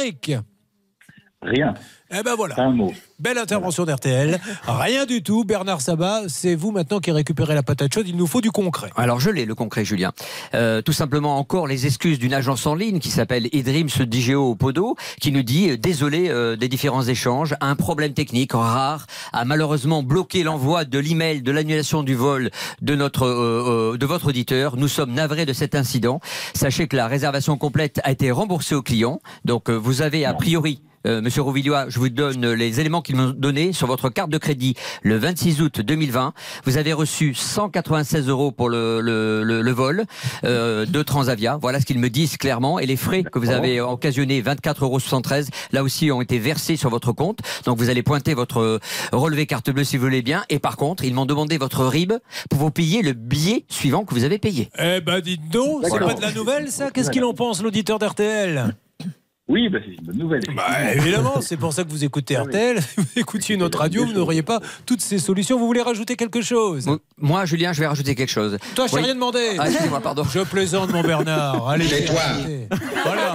Rien. Eh ben voilà. Un mot. Belle intervention d'R T L. Rien du tout. Bernard Sabat, c'est vous maintenant qui récupérez la patate chaude. Il nous faut du concret. Alors je l'ai, le concret, Julien. Euh, tout simplement encore les excuses d'une agence en ligne qui s'appelle eDreams Digeo Podo, qui nous dit euh, désolé euh, des différents échanges, un problème technique rare a malheureusement bloqué l'envoi de l'email de l'annulation du vol de notre euh, euh, de votre auditeur. Nous sommes navrés de cet incident. Sachez que la réservation complète a été remboursée au client. Donc euh, vous avez a priori Euh, Monsieur Rouvillois, je vous donne les éléments qu'ils m'ont donnés sur votre carte de crédit le vingt-six août deux mille vingt. Vous avez reçu cent quatre-vingt-seize euros pour le, le, le, le vol euh, de Transavia. Voilà ce qu'ils me disent clairement. Et les frais que vous avez occasionnés, vingt-quatre euros soixante-treize, là aussi ont été versés sur votre compte. Donc vous allez pointer votre relevé carte bleue si vous voulez bien. Et par contre, ils m'ont demandé votre R I B pour vous payer le billet suivant que vous avez payé. Eh ben dites donc, c'est pas de la nouvelle ça ? Qu'est-ce qu'il en pense l'auditeur d'R T L ? Oui, bah, c'est une bonne nouvelle. Bah, évidemment, c'est pour ça que vous écoutez R T L. Si vous écoutiez une autre radio, vous n'auriez pas toutes ces solutions. Vous voulez rajouter quelque chose ? Moi, Julien, je vais rajouter quelque chose. Toi, je t'ai oui. rien demandé. Ah, excusez-moi, pardon. Je plaisante, mon Bernard. Allez, tais-toi. Voilà.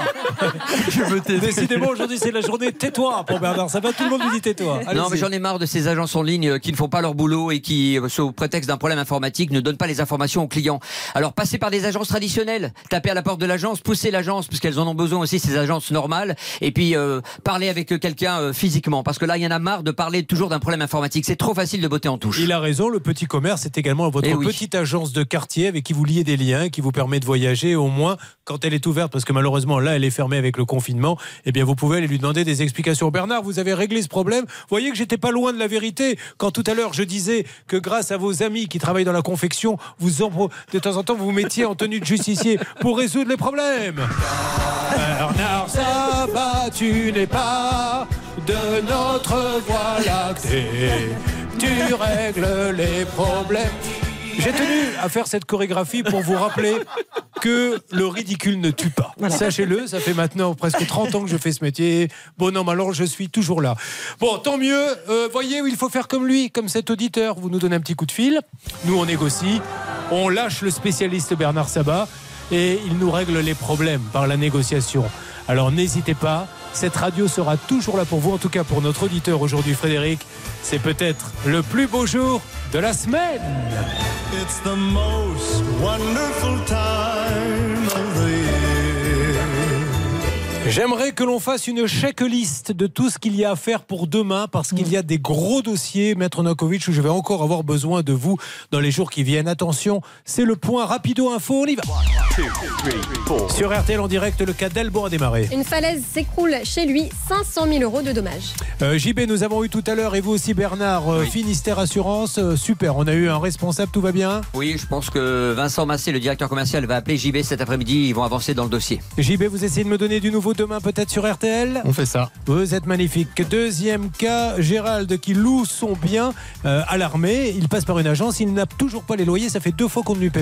Je me tais. Décidément, aujourd'hui, c'est la journée tais-toi pour Bernard. Ça va, tout le monde vous dit tais-toi. Allez-y. Non, mais j'en ai marre de ces agences en ligne qui ne font pas leur boulot et qui, sous prétexte d'un problème informatique, ne donnent pas les informations aux clients. Alors, passez par des agences traditionnelles. Tapez à la porte de l'agence, poussez l'agence, parce qu'elles en ont besoin aussi, ces agences normales. Et puis, Euh, parler avec quelqu'un euh, physiquement, parce que là il y en a marre de parler toujours d'un problème informatique, c'est trop facile de botter en touche. Il a raison, le petit commerce est également votre eh oui. petite agence de quartier avec qui vous liez des liens, qui vous permet de voyager au moins quand elle est ouverte, parce que malheureusement là elle est fermée avec le confinement. Eh bien vous pouvez aller lui demander des explications. Bernard, vous avez réglé ce problème. Vous voyez que j'étais pas loin de la vérité quand tout à l'heure je disais que grâce à vos amis qui travaillent dans la confection, vous en, de temps en temps vous vous mettiez en tenue de justicier pour résoudre les problèmes. Bernard Sabat, tu n'es pas de notre voie lactée, tu règles les problèmes. J'ai tenu à faire cette chorégraphie pour vous rappeler que le ridicule ne tue pas. Voilà. Sachez-le, ça fait maintenant presque trente ans que je fais ce métier. Bon, non, mais alors je suis toujours là. Bon, tant mieux. Euh, voyez, il faut faire comme lui, comme cet auditeur. Vous nous donnez un petit coup de fil. Nous, on négocie. On lâche le spécialiste Bernard Sabat et il nous règle les problèmes par la négociation. Alors n'hésitez pas. Cette radio sera toujours là pour vous, en tout cas pour notre auditeur aujourd'hui, Frédéric. C'est peut-être le plus beau jour de la semaine. It's the most wonderful time of the year. J'aimerais que l'on fasse une checklist de tout ce qu'il y a à faire pour demain, parce qu'il y a des gros dossiers, Maître Novakovic, où je vais encore avoir besoin de vous dans les jours qui viennent. Attention, c'est le point rapido info, on y va. Sur R T L en direct, le cas d'Alban a démarré. Une falaise s'écroule chez lui, cinq cent mille euros de dommages. Euh, J B, nous avons eu tout à l'heure, et vous aussi Bernard, euh, oui. Finistère Assurance, euh, super, on a eu un responsable, tout va bien ? Oui, je pense que Vincent Massé, le directeur commercial, va appeler J B cet après-midi, ils vont avancer dans le dossier. J B, vous essayez de me donner du nouveau demain peut-être sur R T L ? On fait ça. Vous êtes magnifique. Deuxième cas, Gérald qui loue son bien euh, à l'armée. Il passe par une agence, il n'a toujours pas les loyers, ça fait deux fois qu'on ne lui paie pas.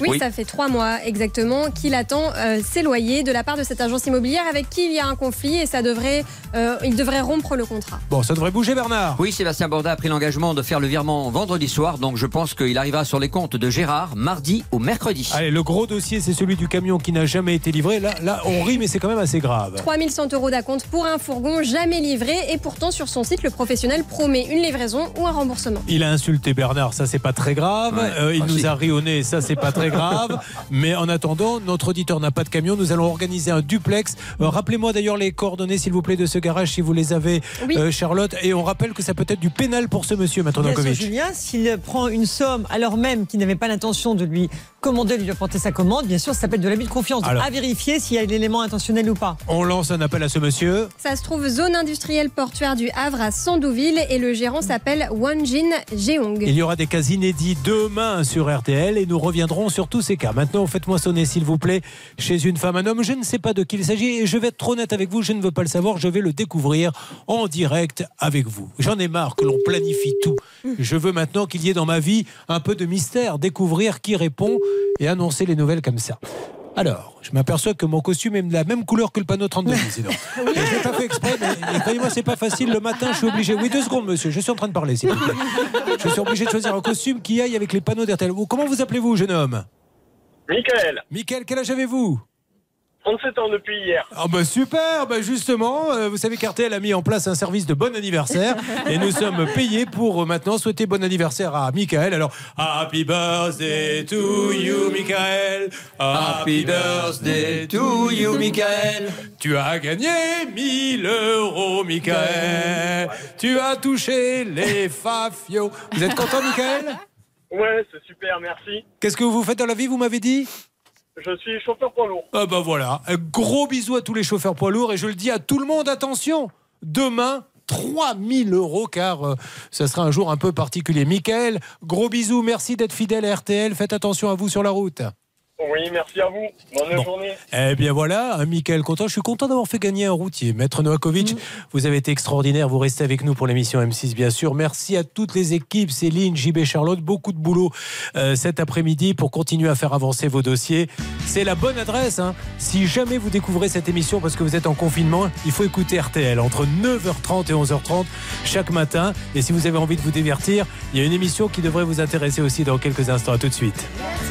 Oui, oui, ça fait trois mois exactement qu'il attend euh, ses loyers de la part de cette agence immobilière avec qui il y a un conflit et ça devrait, euh, il devrait rompre le contrat. Bon, ça devrait bouger, Bernard. Oui, Sébastien Borda a pris l'engagement de faire le virement vendredi soir, donc je pense qu'il arrivera sur les comptes de Gérard mardi ou mercredi. Allez, le gros dossier, c'est celui du camion qui n'a jamais été livré. Là, là on rit, mais c'est quand même assez grave. trois mille cent euros d'acompte pour un fourgon jamais livré et pourtant sur son site, le professionnel promet une livraison ou un remboursement. Il a insulté Bernard, ça c'est pas très grave. Ouais, euh, il ah, nous si. a ri au nez, ça c'est pas très grave. Mais en attendant, notre auditeur n'a pas de camion. Nous allons organiser un duplex. Euh, rappelez-moi d'ailleurs les coordonnées, s'il vous plaît, de ce garage, si vous les avez, oui. euh, Charlotte. Et on rappelle que ça peut être du pénal pour ce monsieur, Maître Dankovic. Julien, s'il prend une somme alors même qu'il n'avait pas l'intention de lui commander, de lui apporter sa commande, bien sûr, ça s'appelle de l'abus de confiance. Alors, à vérifier s'il y a l'élément intentionnel ou pas. On lance un appel à ce monsieur. Ça se trouve zone industrielle portuaire du Havre à Sandouville et le gérant s'appelle Wanjin Jeong. Il y aura des cas inédits demain sur R T L et nous reviendrons sur tous ces cas. Maintenant, faites-moi sonner, s'il vous plaît, chez une femme, un homme. Je ne sais pas de qui il s'agit et je vais être trop honnête avec vous, je ne veux pas le savoir, je vais le découvrir en direct avec vous. J'en ai marre que l'on planifie tout. Je veux maintenant qu'il y ait dans ma vie un peu de mystère, découvrir qui répond et annoncer les nouvelles comme ça. Alors, je m'aperçois que mon costume est de la même couleur que le panneau trente-deux, président. Je ne l'ai pas fait exprès, mais croyez-moi, c'est pas facile. Le matin, je suis obligé. Oui, deux secondes, monsieur, je suis en train de parler, s'il vous plaît. Je suis obligé de choisir un costume qui aille avec les panneaux d'R T L. Comment vous appelez-vous, jeune homme? Michael. Michael, quel âge avez-vous? trente-sept ans depuis hier. Ah bah super, bah justement, euh, vous savez qu'R T L a mis en place un service de bon anniversaire et nous sommes payés pour euh, maintenant souhaiter bon anniversaire à Michael. Alors, happy birthday to you, Michael. Happy birthday to you, Michael. Tu as gagné mille euros, Michael. Ouais. Tu as touché les fafios. Vous êtes content, Michael? Ouais, c'est super, merci. Qu'est-ce que vous faites dans la vie, vous m'avez dit? Je suis chauffeur poids lourd. Ah bah voilà, un gros bisou à tous les chauffeurs poids lourds et je le dis à tout le monde, attention, demain, trois mille euros car euh, ça sera un jour un peu particulier. Michael, gros bisous, merci d'être fidèle à R T L, faites attention à vous sur la route. Oui, merci à vous. Bonne bon. journée. Eh bien voilà, un Michael content. Je suis content d'avoir fait gagner un routier. Maître Novakovic, mmh. vous avez été extraordinaire. Vous restez avec nous pour l'émission M six, bien sûr. Merci à toutes les équipes, Céline, J B, Charlotte. Beaucoup de boulot euh, cet après-midi pour continuer à faire avancer vos dossiers. C'est la bonne adresse. Hein. Si jamais vous découvrez cette émission parce que vous êtes en confinement, il faut écouter R T L entre neuf heures trente et onze heures trente chaque matin. Et si vous avez envie de vous divertir, il y a une émission qui devrait vous intéresser aussi dans quelques instants. À tout de suite.